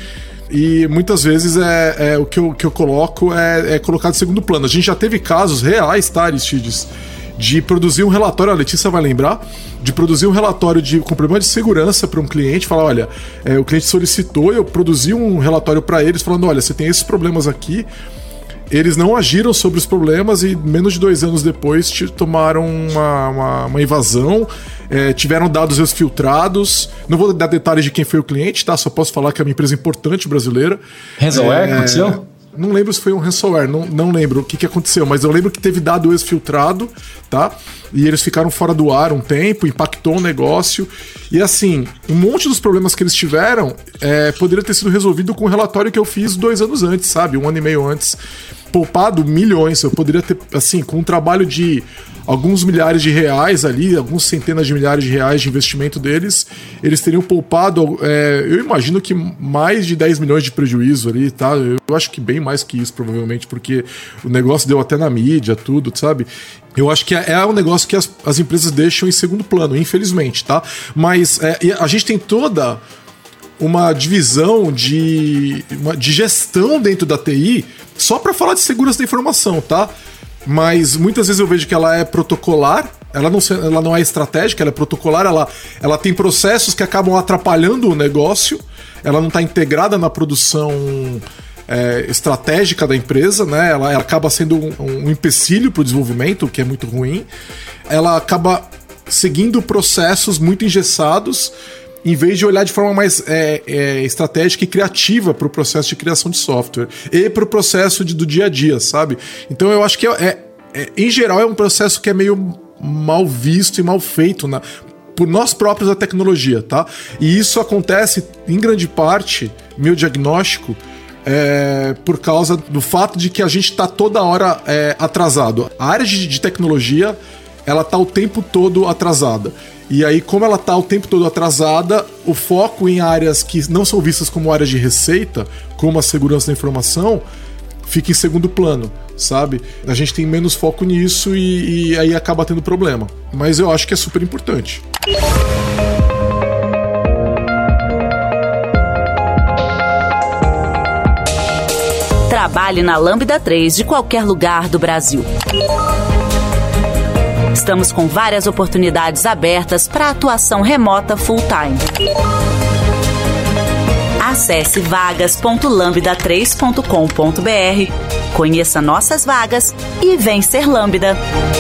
e muitas vezes é, é o que eu, que eu coloco é, é colocado em segundo plano. A gente já teve casos reais, tá, Aristides, de produzir um relatório, a Letícia vai lembrar, de produzir um relatório de, com problema de segurança para um cliente, falar, olha, é, o cliente solicitou, eu produzi um relatório para eles falando, olha, você tem esses problemas aqui, eles não agiram sobre os problemas e menos de dois anos depois tomaram uma, uma, uma invasão, é, tiveram dados exfiltrados. Não vou dar detalhes de quem foi o cliente, tá? Só posso falar que é uma empresa importante brasileira. Ransomware, é, aconteceu? Não lembro se foi um ransomware, não, não lembro o que, que aconteceu, mas eu lembro que teve dado exfiltrado, tá? E eles ficaram fora do ar um tempo, impactou o negócio. E assim, um monte dos problemas que eles tiveram é, poderia ter sido resolvido com o relatório que eu fiz dois anos antes, sabe? Um ano e meio antes. Poupado milhões, eu poderia ter, assim, com um trabalho de alguns milhares de reais ali, algumas centenas de milhares de reais de investimento deles, eles teriam poupado, é, eu imagino que mais de dez milhões de prejuízo ali, tá? Eu acho que bem mais que isso, provavelmente, porque o negócio deu até na mídia, tudo, sabe? Eu acho que é, é um negócio que as, as empresas deixam em segundo plano, infelizmente, tá? Mas é, a gente tem toda uma divisão de, uma, de gestão dentro da T I só para falar de segurança da informação, tá? Mas muitas vezes eu vejo que ela é protocolar, ela não, ela não é estratégica, ela é protocolar, ela, ela tem processos que acabam atrapalhando o negócio, ela não está integrada na produção é, estratégica da empresa, né? Ela, ela acaba sendo um, um empecilho para o desenvolvimento, o que é muito ruim. Ela acaba seguindo processos muito engessados, em vez de olhar de forma mais é, é, estratégica e criativa para o processo de criação de software e para o processo de, do dia a dia, sabe? Então eu acho que, é, é, é, em geral, é um processo que é meio mal visto e mal feito na, por nós próprios da tecnologia, tá? E isso acontece, em grande parte, meu diagnóstico, é, por causa do fato de que a gente está toda hora é, atrasado. A área de, de tecnologia, ela está o tempo todo atrasada. E aí, como ela está o tempo todo atrasada, o foco em áreas que não são vistas como áreas de receita, como a segurança da informação, fica em segundo plano, sabe? A gente tem menos foco nisso e, e aí acaba tendo problema. Mas eu acho que é super importante. Trabalhe na Lambda três de qualquer lugar do Brasil. Estamos com várias oportunidades abertas para atuação remota full-time. Acesse vagas ponto lambda três ponto com ponto b r, conheça nossas vagas e vem ser Lambda.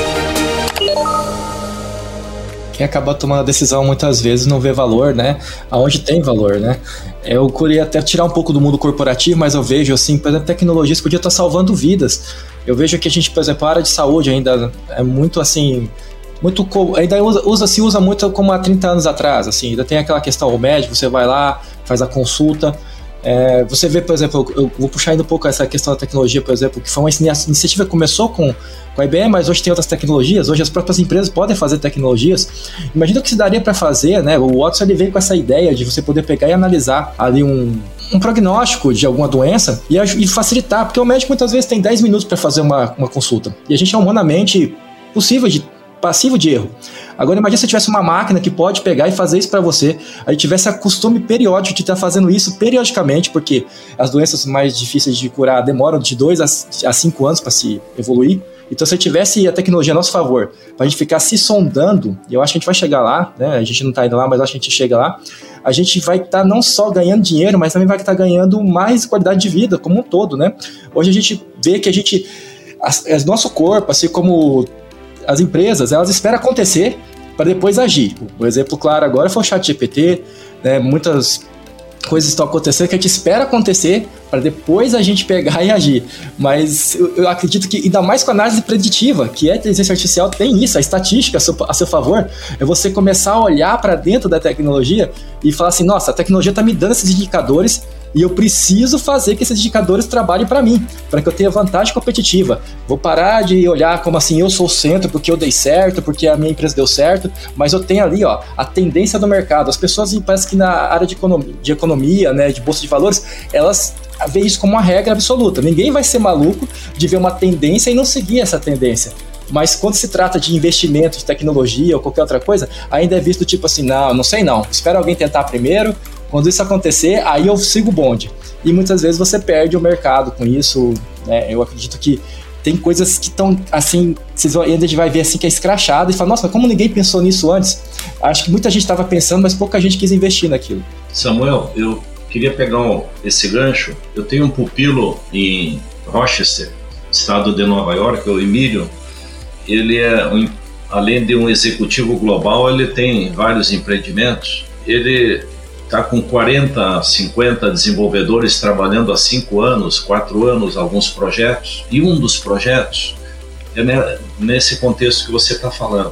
Quem acaba tomando a decisão muitas vezes não vê valor, né? Aonde tem valor, né? Eu queria até tirar um pouco do mundo corporativo, mas eu vejo, assim, por exemplo, tecnologias podia estar salvando vidas. Eu vejo que a gente, por exemplo, a área de saúde ainda é muito, assim, muito, ainda usa, usa, se usa muito como há trinta anos atrás, assim, ainda tem aquela questão, o médico, você vai lá, faz a consulta. É, você vê, por exemplo, eu vou puxar ainda um pouco essa questão da tecnologia, por exemplo, que foi uma iniciativa que começou com, com a I B M, mas hoje tem outras tecnologias, hoje as próprias empresas podem fazer tecnologias. Imagina o que se daria para fazer, né? O Watson, ele veio com essa ideia de você poder pegar e analisar ali um, um prognóstico de alguma doença e, e facilitar, porque o médico muitas vezes tem dez minutos para fazer uma, uma consulta, e a gente é humanamente possível de passivo de erro. Agora imagina se tivesse uma máquina que pode pegar e fazer isso para você, aí tivesse a costume periódico de estar fazendo isso periodicamente, porque as doenças mais difíceis de curar demoram de dois a cinco anos para se evoluir. Então se tivesse a tecnologia a nosso favor, para a gente ficar se sondando, e eu acho que a gente vai chegar lá, né? A gente não está indo lá, mas acho que a gente chega lá, a gente vai estar tá não só ganhando dinheiro, mas também vai estar tá ganhando mais qualidade de vida como um todo, né? Hoje a gente vê que a gente, a, a nosso corpo, assim como as empresas, elas esperam acontecer para depois agir. O exemplo claro agora foi o chat G P T, né? Muitas coisas estão acontecendo que a gente espera acontecer para depois a gente pegar e agir. Mas eu, eu acredito que, ainda mais com a análise preditiva, que a inteligência artificial tem isso, a estatística a seu, a seu favor, é você começar a olhar para dentro da tecnologia e falar assim, nossa, a tecnologia está me dando esses indicadores e eu preciso fazer que esses indicadores trabalhem para mim, para que eu tenha vantagem competitiva. Vou parar de olhar como assim, eu sou o centro porque eu dei certo, porque a minha empresa deu certo, mas eu tenho ali, ó, a tendência do mercado. As pessoas, parece que na área de economia, de economia, né, de bolsa de valores, elas veem isso como uma regra absoluta. Ninguém vai ser maluco de ver uma tendência e não seguir essa tendência. Mas quando se trata de investimento, de tecnologia ou qualquer outra coisa, ainda é visto tipo assim, não, não sei não, espera alguém tentar primeiro. Quando isso acontecer, aí eu sigo o bonde. E muitas vezes você perde o mercado com isso, né? Eu acredito que tem coisas que estão, assim, vocês vão, a gente vai ver assim que é escrachado e fala, nossa, mas como ninguém pensou nisso antes? Acho que muita gente estava pensando, mas pouca gente quis investir naquilo. Samuel, eu queria pegar um, esse gancho. Eu tenho um pupilo em Rochester, estado de Nova York, o Emílio, ele é, um, além de um executivo global, ele tem vários empreendimentos. Ele está com quarenta, cinquenta desenvolvedores trabalhando há cinco anos, quatro anos, alguns projetos, e um dos projetos é nesse contexto que você está falando.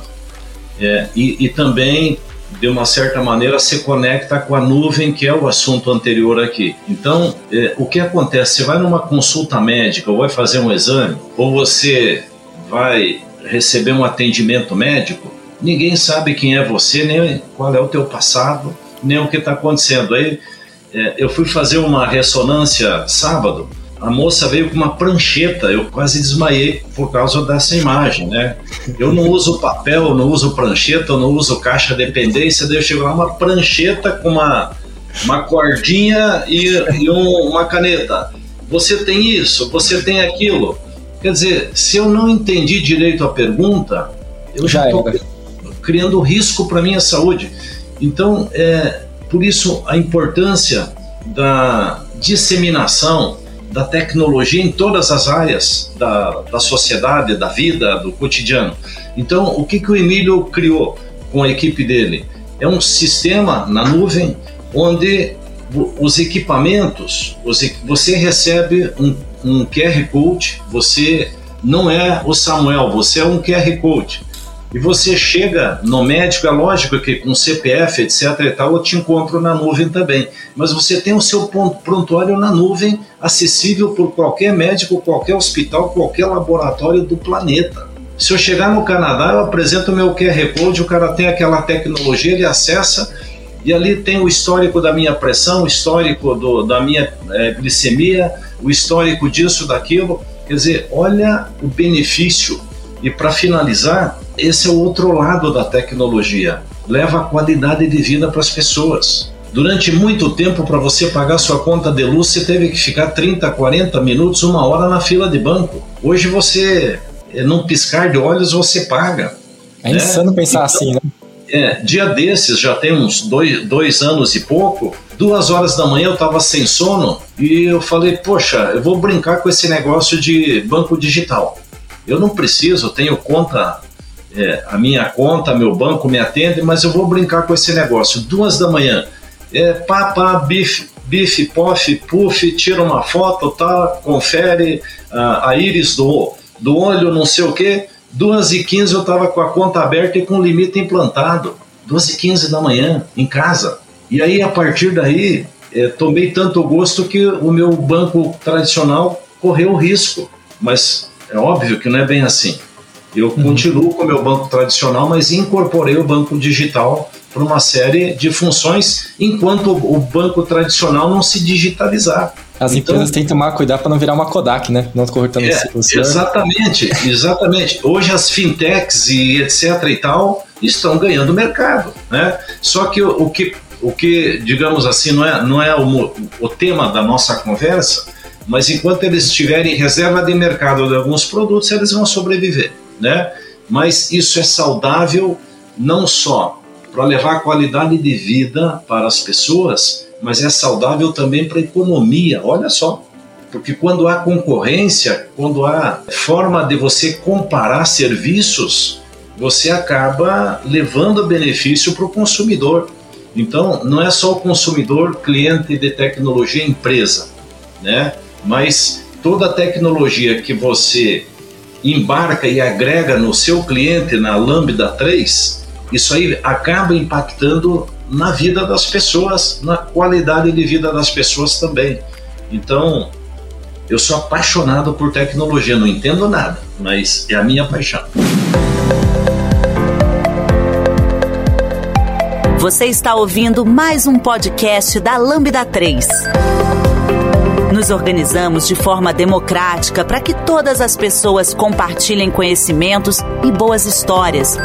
É, e, e também, de uma certa maneira, se conecta com a nuvem, que é o assunto anterior aqui. Então, é, o que acontece? Você vai numa consulta médica, ou vai fazer um exame, ou você vai receber um atendimento médico, ninguém sabe quem é você, nem qual é o teu passado, nem o que está acontecendo. Aí é, eu fui fazer uma ressonância sábado, a moça veio com uma prancheta, eu quase desmaiei por causa dessa imagem, né? Eu não uso papel, eu não uso prancheta, eu não uso caixa dependência, daí eu chego lá, uma prancheta com uma, uma cordinha e, e um, uma caneta. Você tem isso, você tem aquilo. Quer dizer, se eu não entendi direito a pergunta, eu já estou criando risco para a minha saúde. Então, é, por isso a importância da disseminação da tecnologia em todas as áreas da, da sociedade, da vida, do cotidiano. Então, o que, que o Emílio criou com a equipe dele? É um sistema na nuvem onde os equipamentos, os, você recebe um, um Q R Code, você não é o Samuel, você é um Q R Code. E você chega no médico, é lógico que com C P F, etc e tal, eu te encontro na nuvem também. Mas você tem o seu prontuário na nuvem, acessível por qualquer médico, qualquer hospital, qualquer laboratório do planeta. Se eu chegar no Canadá, eu apresento o meu Q R Code, o cara tem aquela tecnologia, ele acessa, e ali tem o histórico da minha pressão, o histórico do, da minha é, glicemia, o histórico disso, daquilo. Quer dizer, olha o benefício. E para finalizar, esse é o outro lado da tecnologia. Leva a qualidade de vida para as pessoas. Durante muito tempo, para você pagar sua conta de luz, você teve que ficar trinta, quarenta minutos, uma hora na fila de banco. Hoje você, num piscar de olhos, você paga. É né? Insano pensar então, assim, né? É, dia desses, já tem uns dois, dois anos e pouco, duas horas da manhã eu estava sem sono e eu falei, poxa, eu vou brincar com esse negócio de banco digital. Eu não preciso, tenho conta, é, a minha conta, meu banco me atende, mas eu vou brincar com esse negócio. Duas da manhã, é, pá, pá, bife, bife, pof, puff, tira uma foto, tá, confere a, a íris do, do olho, não sei o quê. Duas e quinze eu estava com a conta aberta e com o limite implantado. Duas e quinze da manhã, em casa. E aí, a partir daí, é, tomei tanto gosto que o meu banco tradicional correu risco. Mas é óbvio que não é bem assim. Eu uhum. continuo com o meu banco tradicional, mas incorporei o banco digital para uma série de funções, enquanto o banco tradicional não se digitalizar. As então, empresas têm que tomar cuidado para não virar uma Kodak, né? Não cortando é, o senhor. Exatamente, exatamente. Hoje as fintechs e etc e tal estão ganhando mercado, né? Só que o, o que, o que, digamos assim, não é, não é o, o tema da nossa conversa, mas enquanto eles tiverem reserva de mercado de alguns produtos, eles vão sobreviver, né? Mas isso é saudável não só para levar qualidade de vida para as pessoas, mas é saudável também para a economia, olha só. Porque quando há concorrência, quando há forma de você comparar serviços, você acaba levando benefício para o consumidor. Então, não é só o consumidor, cliente de tecnologia, empresa, né? Mas toda a tecnologia que você embarca e agrega no seu cliente, na Lambda três, isso aí acaba impactando na vida das pessoas, na qualidade de vida das pessoas também. Então, eu sou apaixonado por tecnologia, não entendo nada, mas é a minha paixão. Você está ouvindo mais um podcast da Lambda três. Nos organizamos de forma democrática para que todas as pessoas compartilhem conhecimentos e boas histórias.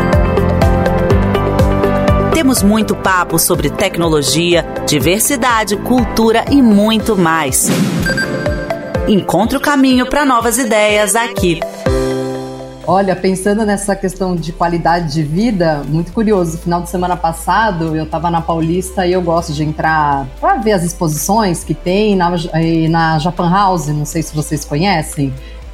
Temos muito papo sobre tecnologia, diversidade, cultura e muito mais. Encontre o caminho para novas ideias aqui. Olha, pensando nessa questão de qualidade de vida, muito curioso. Final de semana passado, eu estava na Paulista e eu gosto de entrar para ver as exposições que tem na, na Japan House, não sei se vocês conhecem.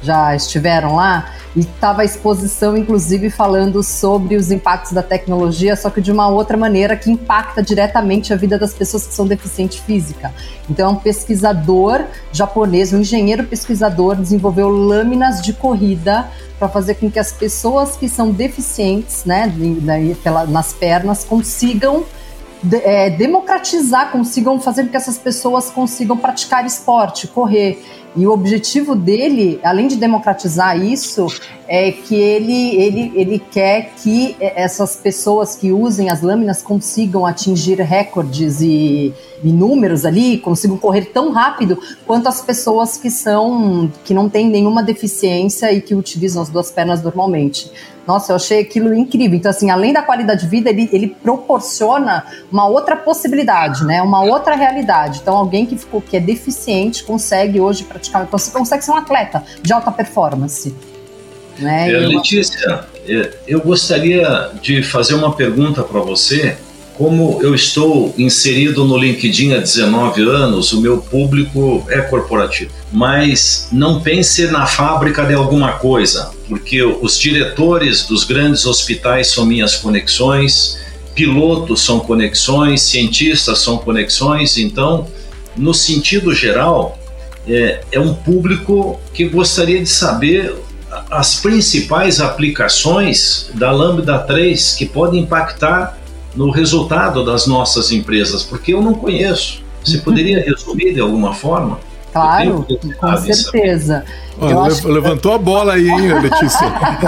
já estiveram lá, e estava a exposição, inclusive, falando sobre os impactos da tecnologia, só que de uma outra maneira que impacta diretamente a vida das pessoas que são deficientes física. Então, um pesquisador japonês, um engenheiro pesquisador, desenvolveu lâminas de corrida para fazer com que as pessoas que são deficientes, né, nas pernas, consigam de, é, democratizar, consigam fazer com que essas pessoas consigam praticar esporte, correr. E o objetivo dele, além de democratizar isso, é que ele, ele, ele quer que essas pessoas que usem as lâminas consigam atingir recordes e, e números ali, consigam correr tão rápido quanto as pessoas que são, que não têm nenhuma deficiência e que utilizam as duas pernas normalmente. Nossa, eu achei aquilo incrível. Então, assim, além da qualidade de vida, ele, ele proporciona uma outra possibilidade, né? Uma outra realidade. Então, alguém que, ficou, que é deficiente consegue hoje praticar, consegue ser um atleta de alta performance. Né? É, Letícia, eu gostaria de fazer uma pergunta para você. Como eu estou inserido no LinkedIn há dezenove anos, o meu público é corporativo. Mas não pense na fábrica de alguma coisa, porque os diretores dos grandes hospitais são minhas conexões, pilotos são conexões, cientistas são conexões. Então, no sentido geral, é, é um público que gostaria de saber as principais aplicações da Lambda três que podem impactar no resultado das nossas empresas, porque eu não conheço. Você poderia resumir de alguma forma? Claro, com certeza. Olha, le- que... Levantou a bola aí, hein, Letícia?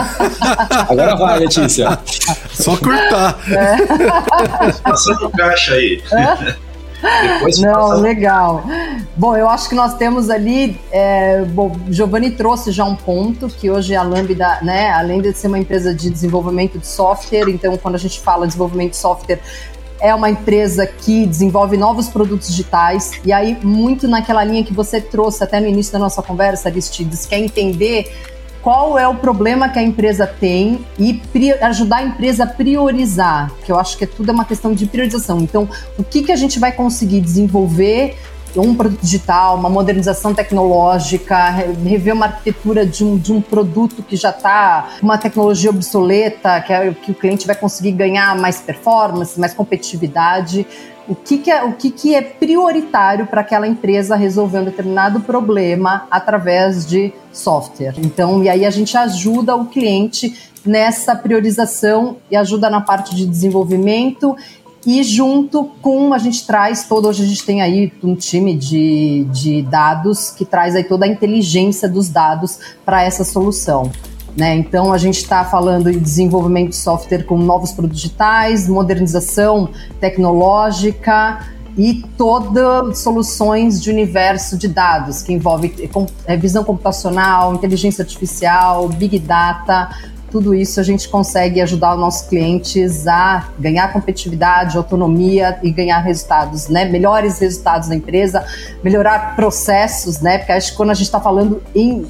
Agora vai, Letícia. Só cortar. É. Passando caixa aí. É? Depois Não, passa... legal. Bom, eu acho que nós temos ali, é, bom, Giovanni trouxe já um ponto, que hoje a Lambda, né, além de ser uma empresa de desenvolvimento de software, então quando a gente fala de desenvolvimento de software, é uma empresa que desenvolve novos produtos digitais, e aí muito naquela linha que você trouxe até no início da nossa conversa, Aristides, que é entender qual é o problema que a empresa tem e ajudar a empresa a priorizar, que eu acho que tudo é uma questão de priorização. Então, o que, que a gente vai conseguir desenvolver um produto digital, uma modernização tecnológica, rever uma arquitetura de um, de um produto que já está uma tecnologia obsoleta, que, é, que o cliente vai conseguir ganhar mais performance, mais competitividade. O que, que, é, o que, que é prioritário para aquela empresa resolver um determinado problema através de software. Então, e aí a gente ajuda o cliente nessa priorização e ajuda na parte de desenvolvimento e junto com, a gente traz todo, hoje a gente tem aí um time de, de dados que traz aí toda a inteligência dos dados para essa solução. Né? Então, a gente está falando de desenvolvimento de software com novos produtos digitais, modernização tecnológica e todas soluções de universo de dados, que envolve visão computacional, inteligência artificial, big data. Tudo isso a gente consegue ajudar os nossos clientes a ganhar competitividade, autonomia e ganhar resultados, né? Melhores resultados da empresa, melhorar processos, né? Porque acho que quando a gente está falando em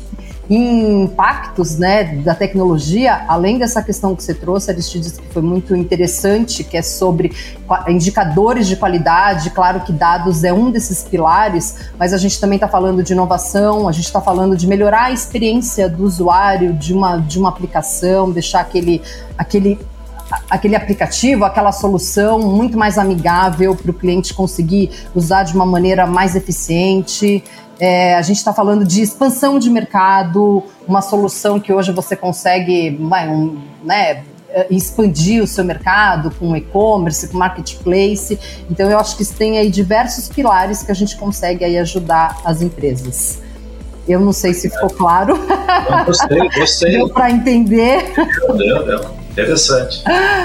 impactos, né, da tecnologia, além dessa questão que você trouxe, Aristides, que foi muito interessante, que é sobre indicadores de qualidade. Claro que dados é um desses pilares, mas a gente também está falando de inovação, a gente está falando de melhorar a experiência do usuário de uma, de uma aplicação, deixar aquele, aquele, aquele aplicativo, aquela solução muito mais amigável para o cliente conseguir usar de uma maneira mais eficiente. É, a gente está falando de expansão de mercado, uma solução que hoje você consegue um, né, expandir o seu mercado com e-commerce, com marketplace. Então eu acho que tem aí diversos pilares que a gente consegue aí ajudar as empresas. Eu não sei se ficou claro. Eu gostei, gostei. Deu para entender? Deu, deu, deu. Interessante.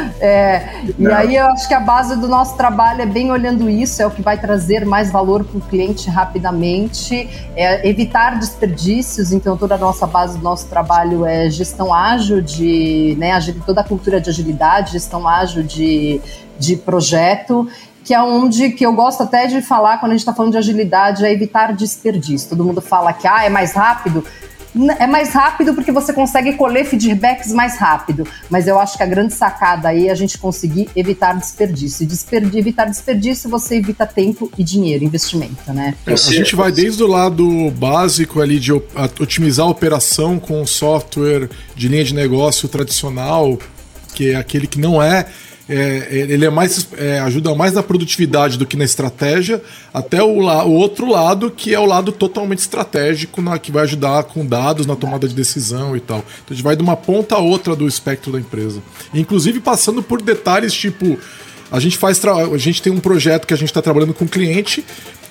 É, e aí eu acho que a base do nosso trabalho é bem olhando isso, é o que vai trazer mais valor para o cliente rapidamente, é evitar desperdícios. Então toda a nossa base do nosso trabalho é gestão ágil, de, né, toda a cultura de agilidade, gestão ágil de, de projeto, que é onde que eu gosto até de falar quando a gente está falando de agilidade, é evitar desperdício. Todo mundo fala que ah, é mais rápido. É mais rápido porque você consegue colher feedbacks mais rápido, mas eu acho que a grande sacada aí é a gente conseguir evitar desperdício. Desperdi- evitar desperdício, você evita tempo e dinheiro, investimento, né? A gente vai desde o lado básico ali de otimizar a operação com software de linha de negócio tradicional, que é aquele que não é É, ele é mais, é, ajuda mais na produtividade do que na estratégia, até o, la, o outro lado, que é o lado totalmente estratégico, na, que vai ajudar com dados na tomada de decisão e tal. Então a gente vai de uma ponta a outra do espectro da empresa. Inclusive passando por detalhes tipo, a gente, faz tra- a gente tem um projeto que a gente está trabalhando com um cliente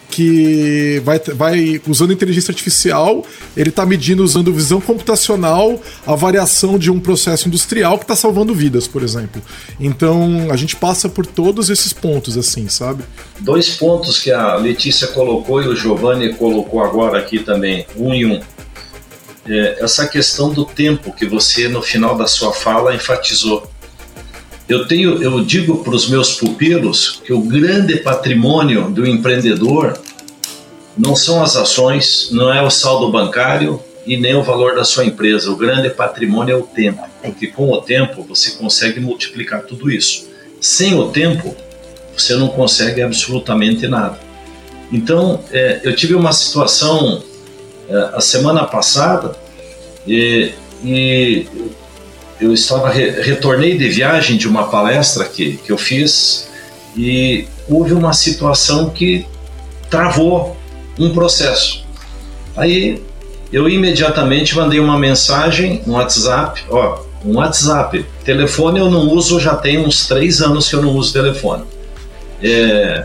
que vai, vai usando inteligência artificial, ele está medindo usando visão computacional a variação de um processo industrial que está salvando vidas, por exemplo. Então a gente passa por todos esses pontos, assim, sabe? Dois pontos que a Letícia colocou e o Giovanni colocou agora aqui também, um e um. É, essa questão do tempo que você no final da sua fala enfatizou. Eu, tenho, eu digo para os meus pupilos que o grande patrimônio do empreendedor não são as ações, não é o saldo bancário e nem o valor da sua empresa. O grande patrimônio é o tempo, porque com o tempo você consegue multiplicar tudo isso. Sem o tempo, você não consegue absolutamente nada. Então, é, eu tive uma situação é, a semana passada e... e eu estava re, retornei de viagem de uma palestra que, que eu fiz e houve uma situação que travou um processo. Aí eu imediatamente mandei uma mensagem, um WhatsApp, ó, um WhatsApp, telefone eu não uso, já tem uns três anos que eu não uso telefone. É,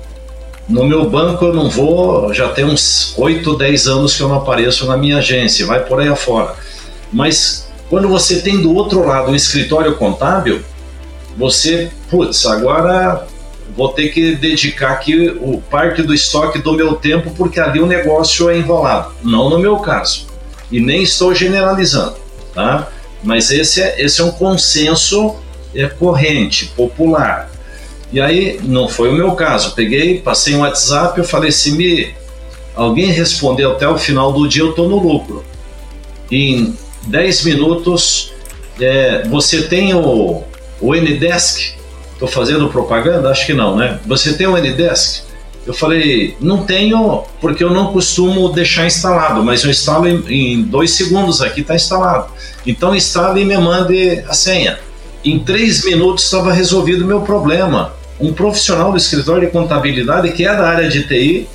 no meu banco eu não vou, já tem uns oito, dez anos que eu não apareço na minha agência, vai por aí afora. Mas quando você tem do outro lado o escritório contábil, você, putz, agora vou ter que dedicar aqui o parte do estoque do meu tempo porque ali o negócio é enrolado. Não no meu caso. E nem estou generalizando, tá? Mas esse é, esse é um consenso é, corrente, popular. E aí, não foi o meu caso. Peguei, passei um WhatsApp, eu falei, se me alguém responder até o final do dia, eu estou no lucro. Em dez minutos, é, você tem o, o N-Desk? Estou fazendo propaganda? Acho que não, né? Você tem o N-Desk? Eu falei, não tenho, porque eu não costumo deixar instalado, mas eu instalo em, em dois segundos aqui, está instalado. Então instale e me mande a senha. Em três minutos estava resolvido o meu problema. Um profissional do escritório de contabilidade, que é da área de T I,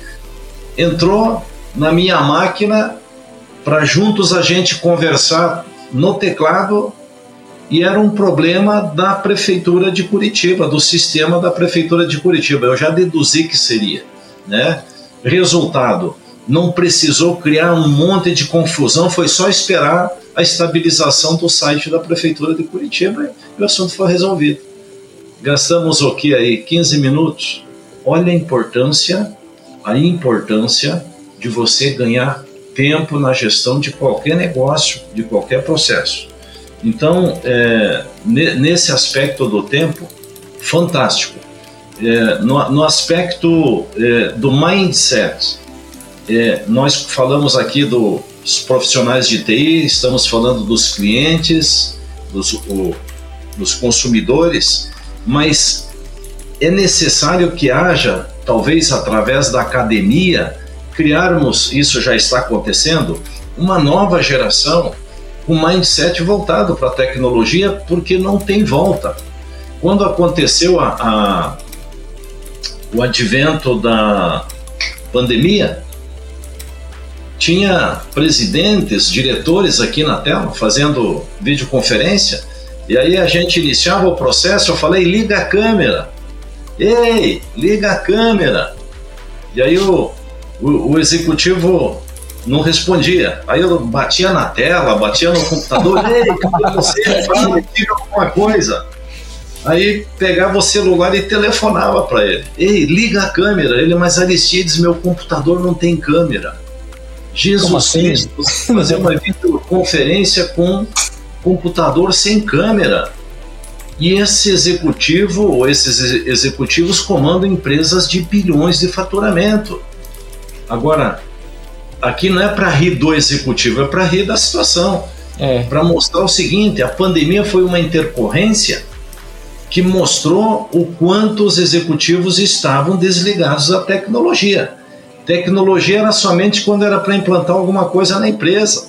entrou na minha máquina para juntos a gente conversar no teclado, e era um problema da Prefeitura de Curitiba, do sistema da Prefeitura de Curitiba. Eu já deduzi que seria, né? Resultado, não precisou criar um monte de confusão, foi só esperar a estabilização do site da Prefeitura de Curitiba e o assunto foi resolvido. Gastamos o que aí? quinze minutos? Olha a importância, a importância de você ganhar tempo na gestão de qualquer negócio, de qualquer processo. Então, é, nesse aspecto do tempo, fantástico. É, no, no aspecto é, do mindset, é, nós falamos aqui dos profissionais de T I, estamos falando dos clientes, dos, o, dos consumidores, mas é necessário que haja, talvez através da academia, criarmos, isso já está acontecendo, uma nova geração com mindset voltado para a tecnologia, porque não tem volta. Quando aconteceu a, a, o advento da pandemia, tinha presidentes, diretores aqui na tela fazendo videoconferência, e aí a gente iniciava o processo, eu falei, liga a câmera. Ei, liga a câmera. E aí o, o, o executivo não respondia. Aí eu batia na tela, batia no computador, ei, cadê você? Fala, diga alguma coisa. Aí pegava o celular e telefonava para ele. Ei, liga a câmera. Ele, mas Aristides, meu computador não tem câmera. Jesus Cristo, fazer uma videoconferência com computador sem câmera. E esse executivo, ou esses executivos comandam empresas de bilhões de faturamento. Agora, aqui não é para rir do executivo, é para rir da situação. É. Para mostrar o seguinte, a pandemia foi uma intercorrência que mostrou o quanto os executivos estavam desligados da tecnologia. Tecnologia era somente quando era para implantar alguma coisa na empresa.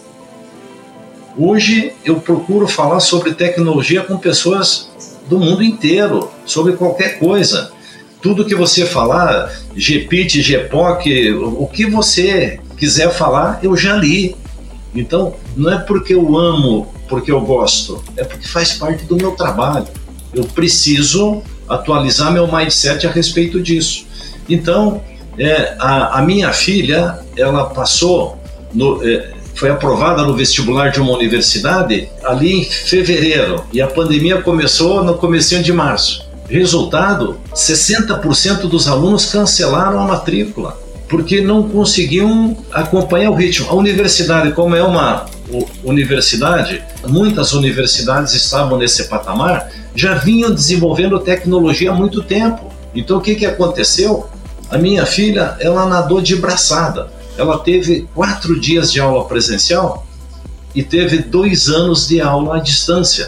Hoje eu procuro falar sobre tecnologia com pessoas do mundo inteiro, sobre qualquer coisa. Tudo que você falar, G P I T, G P O C, o que você quiser falar, eu já li. Então, não é porque eu amo, porque eu gosto, é porque faz parte do meu trabalho. Eu preciso atualizar meu mindset a respeito disso. Então, é, a, a minha filha, ela passou, no, é, foi aprovada no vestibular de uma universidade ali em fevereiro, e a pandemia começou no comecinho de março. Resultado, sessenta por cento dos alunos cancelaram a matrícula, porque não conseguiam acompanhar o ritmo. A universidade, como é uma universidade, muitas universidades estavam nesse patamar, já vinham desenvolvendo tecnologia há muito tempo. Então o que, que aconteceu? A minha filha, ela nadou de braçada. Ela teve quatro dias de aula presencial e teve dois anos de aula à distância.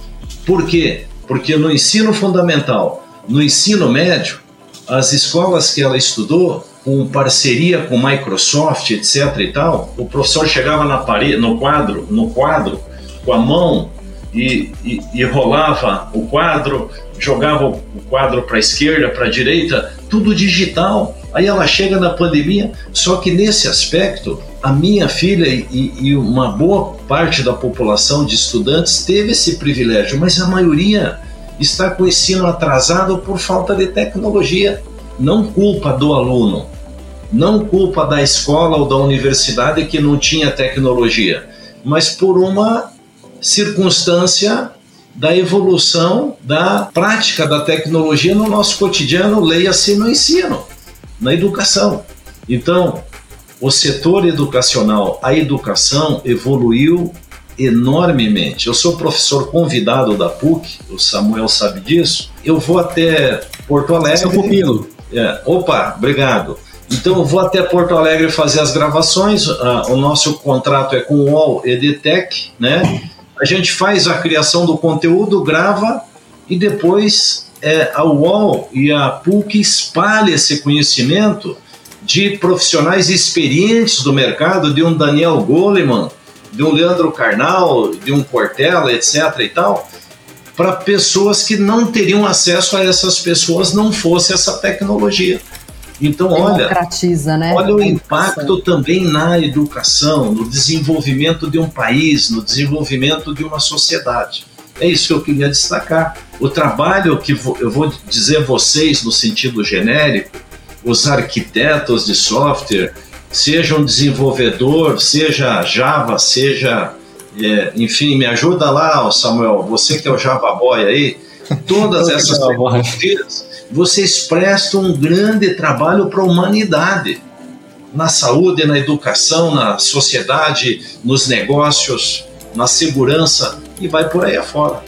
Por quê? Porque no ensino fundamental, no ensino médio, as escolas que ela estudou, com parceria com Microsoft, etc e tal, o professor chegava na parede, no quadro, no quadro, com a mão e, e, e rolava o quadro, jogava o quadro para a esquerda, para a direita, tudo digital. Aí ela chega na pandemia, só que nesse aspecto, a minha filha e, e uma boa parte da população de estudantes teve esse privilégio, mas a maioria está com o ensino atrasado por falta de tecnologia. Não culpa do aluno, não culpa da escola ou da universidade que não tinha tecnologia, mas por uma circunstância da evolução da prática da tecnologia no nosso cotidiano, leia-se no ensino, na educação. Então, o setor educacional, a educação evoluiu enormemente. Eu sou professor convidado da P U C, o Samuel sabe disso. Eu vou até Porto Alegre. Seu pupilo. É, opa, obrigado. Então eu vou até Porto Alegre fazer as gravações. Ah, o nosso contrato é com o U O L EdTech, né? A gente faz a criação do conteúdo, grava e depois é, a U O L e a P U C espalha esse conhecimento de profissionais experientes do mercado, de um Daniel Goleman, de um Leandro Carnal, de um Cortella, etc e tal, para pessoas que não teriam acesso a essas pessoas não fosse essa tecnologia. Então, olha, né? olha o impacto também na educação, no desenvolvimento de um país, no desenvolvimento de uma sociedade. É isso que eu queria destacar. O trabalho que eu vou dizer a vocês no sentido genérico, os arquitetos de software, seja um desenvolvedor, seja Java, seja... É, enfim, me ajuda lá, Samuel, você que é o Java Boy aí, todas essas tecnologias, vocês prestam um grande trabalho para a humanidade, na saúde, na educação, na sociedade, nos negócios, na segurança e vai por aí afora.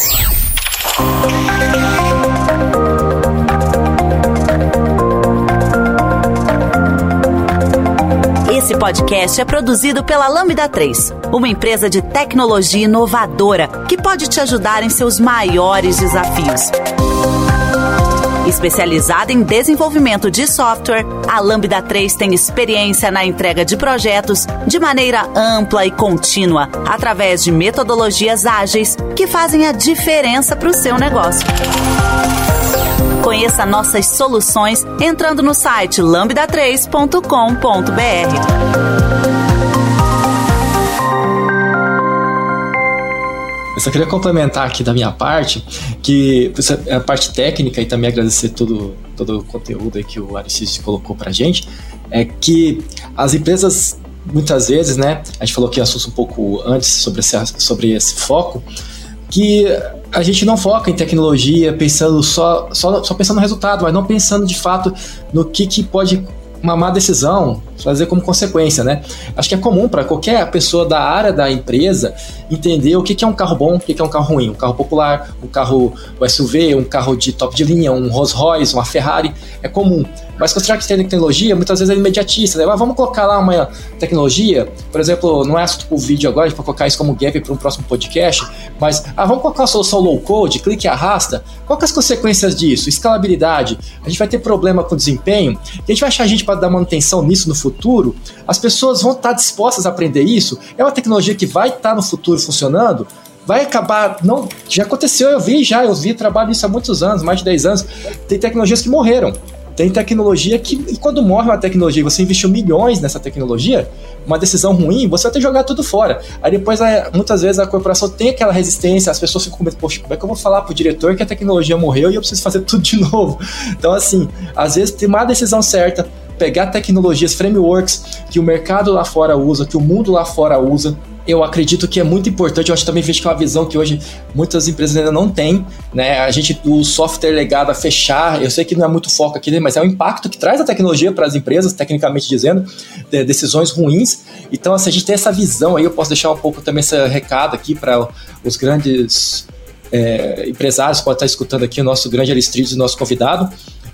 Esse podcast é produzido pela Lambda três, uma empresa de tecnologia inovadora que pode te ajudar em seus maiores desafios. Especializada em desenvolvimento de software, a Lambda três tem experiência na entrega de projetos de maneira ampla e contínua, através de metodologias ágeis que fazem a diferença para o seu negócio. Conheça nossas soluções entrando no site lambda três ponto com ponto b r. Eu só queria complementar aqui da minha parte, que a parte técnica e também agradecer todo, todo o conteúdo aí que o Aristides colocou pra gente, é que as empresas, muitas vezes, né, a gente falou aqui assunto um pouco antes sobre esse, sobre esse foco, que a gente não foca em tecnologia pensando só, só, só pensando no resultado, mas não pensando de fato no que, que pode uma má decisão fazer como consequência, né? Acho que é comum para qualquer pessoa da área da empresa entender o que, que é um carro bom, o que, que é um carro ruim, um carro popular, um carro um S U V, um carro de top de linha, um Rolls Royce, uma Ferrari, é comum. Mas quando você já tem tecnologia, muitas vezes é imediatista, né? Ah, vamos colocar lá uma tecnologia, por exemplo, não é assunto pro vídeo agora, a gente vai colocar isso como gap para um próximo podcast, mas ah, vamos colocar uma solução low code, clique e arrasta. Qual que é as consequências disso? Escalabilidade, a gente vai ter problema com desempenho, e a gente vai achar gente para dar manutenção nisso no futuro, as pessoas vão estar dispostas a aprender isso, é uma tecnologia que vai estar no futuro funcionando, vai acabar, não, já aconteceu, eu vi já, eu vi trabalho nisso há muitos anos, mais de dez anos, tem tecnologias que morreram, tem tecnologia que, e quando morre uma tecnologia e você investiu milhões nessa tecnologia, uma decisão ruim, você vai ter que jogar tudo fora. Aí depois, muitas vezes, a corporação tem aquela resistência, as pessoas ficam com medo, poxa, como é que eu vou falar pro diretor que a tecnologia morreu e eu preciso fazer tudo de novo? Então, assim, às vezes, tomar a decisão certa, pegar tecnologias, frameworks que o mercado lá fora usa, que o mundo lá fora usa, eu acredito que é muito importante. Eu acho que também vejo que é uma visão que hoje muitas empresas ainda não têm, né? A gente, o software legado a fechar, eu sei que não é muito foco aqui, mas é o impacto que traz a tecnologia para as empresas, tecnicamente dizendo, de decisões ruins. Então, assim, a gente tem essa visão aí, eu posso deixar um pouco também esse recado aqui para os grandes é, empresários que podem estar escutando aqui, o nosso grande Aristides, o nosso convidado,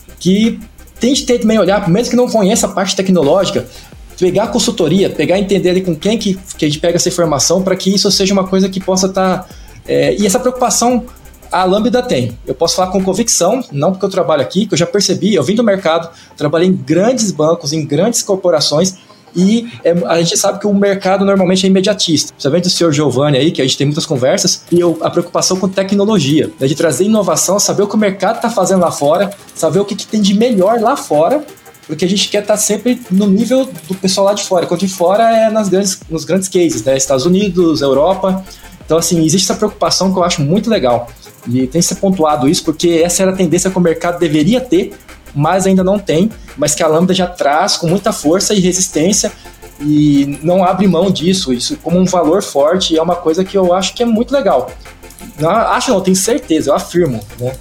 que tem de ter também olhar, mesmo que não conheça a parte tecnológica, pegar a consultoria, pegar e entender ali com quem que, que a gente pega essa informação para que isso seja uma coisa que possa estar... Tá, é, e essa preocupação a Lambda tem. Eu posso falar com convicção, não porque eu trabalho aqui, que eu já percebi, eu vim do mercado, trabalhei em grandes bancos, em grandes corporações, e é, a gente sabe que o mercado normalmente é imediatista. Principalmente o senhor Giovanni aí, que a gente tem muitas conversas, e eu, a preocupação com tecnologia, né, de trazer inovação, saber o que o mercado está fazendo lá fora, saber o que, que tem de melhor lá fora, porque a gente quer estar sempre no nível do pessoal lá de fora. Quando de fora é nas grandes, nos grandes cases, né? Estados Unidos, Europa. Então, assim, existe essa preocupação que eu acho muito legal. E tem que ser pontuado isso, porque essa era a tendência que o mercado deveria ter, mas ainda não tem, mas que a Lambda já traz com muita força e resistência e não abre mão disso, isso como um valor forte, e é uma coisa que eu acho que é muito legal. Não, acho não, tenho certeza, eu afirmo, né?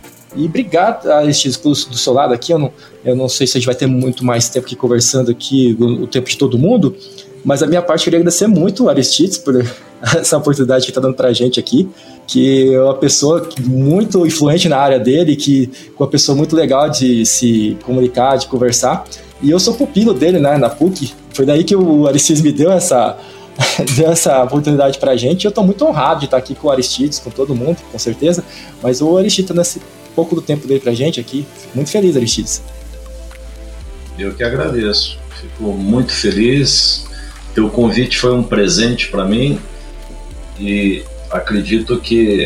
E obrigado, Aristides, do seu lado aqui. Eu não, eu não sei se a gente vai ter muito mais tempo aqui conversando aqui, o, o tempo de todo mundo, mas a minha parte eu queria agradecer muito, Aristides, por essa oportunidade que está dando para a gente aqui, que é uma pessoa muito influente na área dele, que uma pessoa muito legal de se comunicar, de conversar. E eu sou pupilo dele, né, na P U C. Foi daí que o Aristides me deu essa, deu essa oportunidade para a gente. Eu estou muito honrado de estar aqui com o Aristides, com todo mundo, com certeza. Mas o Aristides está nesse pouco do tempo dele pra gente aqui. Fico muito feliz, Aristides. Eu que agradeço. Fico muito feliz. Teu convite foi um presente para mim e acredito que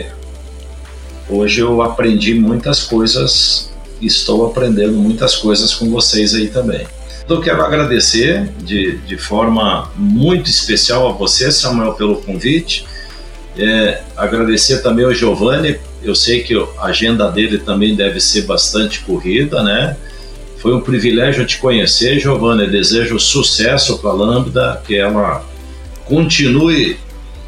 hoje eu aprendi muitas coisas e estou aprendendo muitas coisas com vocês aí também. Eu quero agradecer de, de forma muito especial a você, Samuel, pelo convite. É, agradecer também ao Giovanni. Eu sei que a agenda dele também deve ser bastante corrida, né? Foi um privilégio te conhecer, Giovanni. Desejo sucesso para a Lambda, que ela continue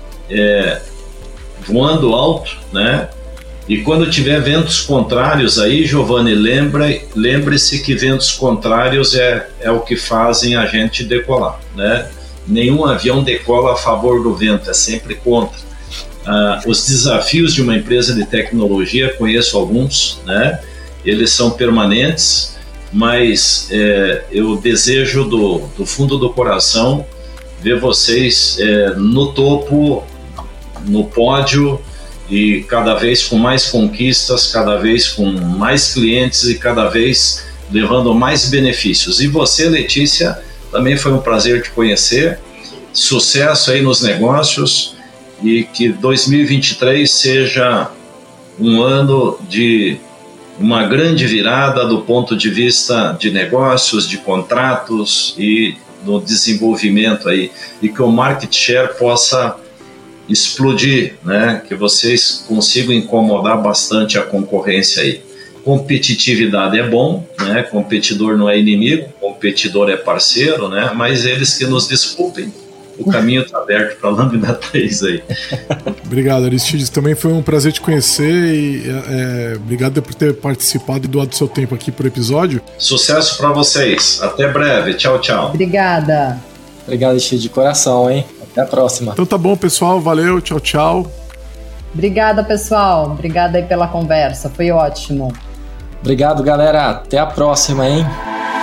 é, voando alto, né? E quando tiver ventos contrários aí, Giovanni, lembre, lembre-se que ventos contrários é, é o que fazem a gente decolar, né? Nenhum avião decola a favor do vento, é sempre contra. Ah, os desafios de uma empresa de tecnologia, conheço alguns, né? Eles são permanentes, mas é, eu desejo do, do fundo do coração ver vocês é, no topo, no pódio, e cada vez com mais conquistas, cada vez com mais clientes e cada vez levando mais benefícios. E você, Letícia, também foi um prazer te conhecer. Sucesso aí nos negócios e que dois mil e vinte e três seja um ano de uma grande virada do ponto de vista de negócios, de contratos e do desenvolvimento aí, e que o market share possa explodir, né? Que vocês consigam incomodar bastante a concorrência aí. Competitividade é bom, né? Competidor não é inimigo, competidor é parceiro, né? Mas eles que nos desculpem. O caminho está aberto para a Lambda três aí. Obrigado, Aristides. Também foi um prazer te conhecer e é, obrigado por ter participado e doado seu tempo aqui por episódio. Sucesso para vocês. Até breve. Tchau, tchau. Obrigada. Obrigado, Aristides, de coração, hein? Até a próxima. Então tá bom, pessoal. Valeu. Tchau, tchau. Obrigada, pessoal. Obrigada aí pela conversa. Foi ótimo. Obrigado, galera. Até a próxima, hein?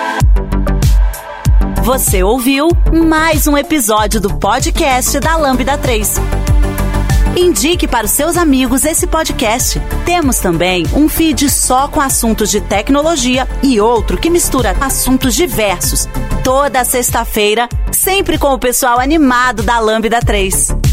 Você ouviu mais um episódio do podcast da Lambda três. Indique para os seus amigos esse podcast. Temos também um feed só com assuntos de tecnologia e outro que mistura assuntos diversos. Toda sexta-feira, sempre com o pessoal animado da Lambda três.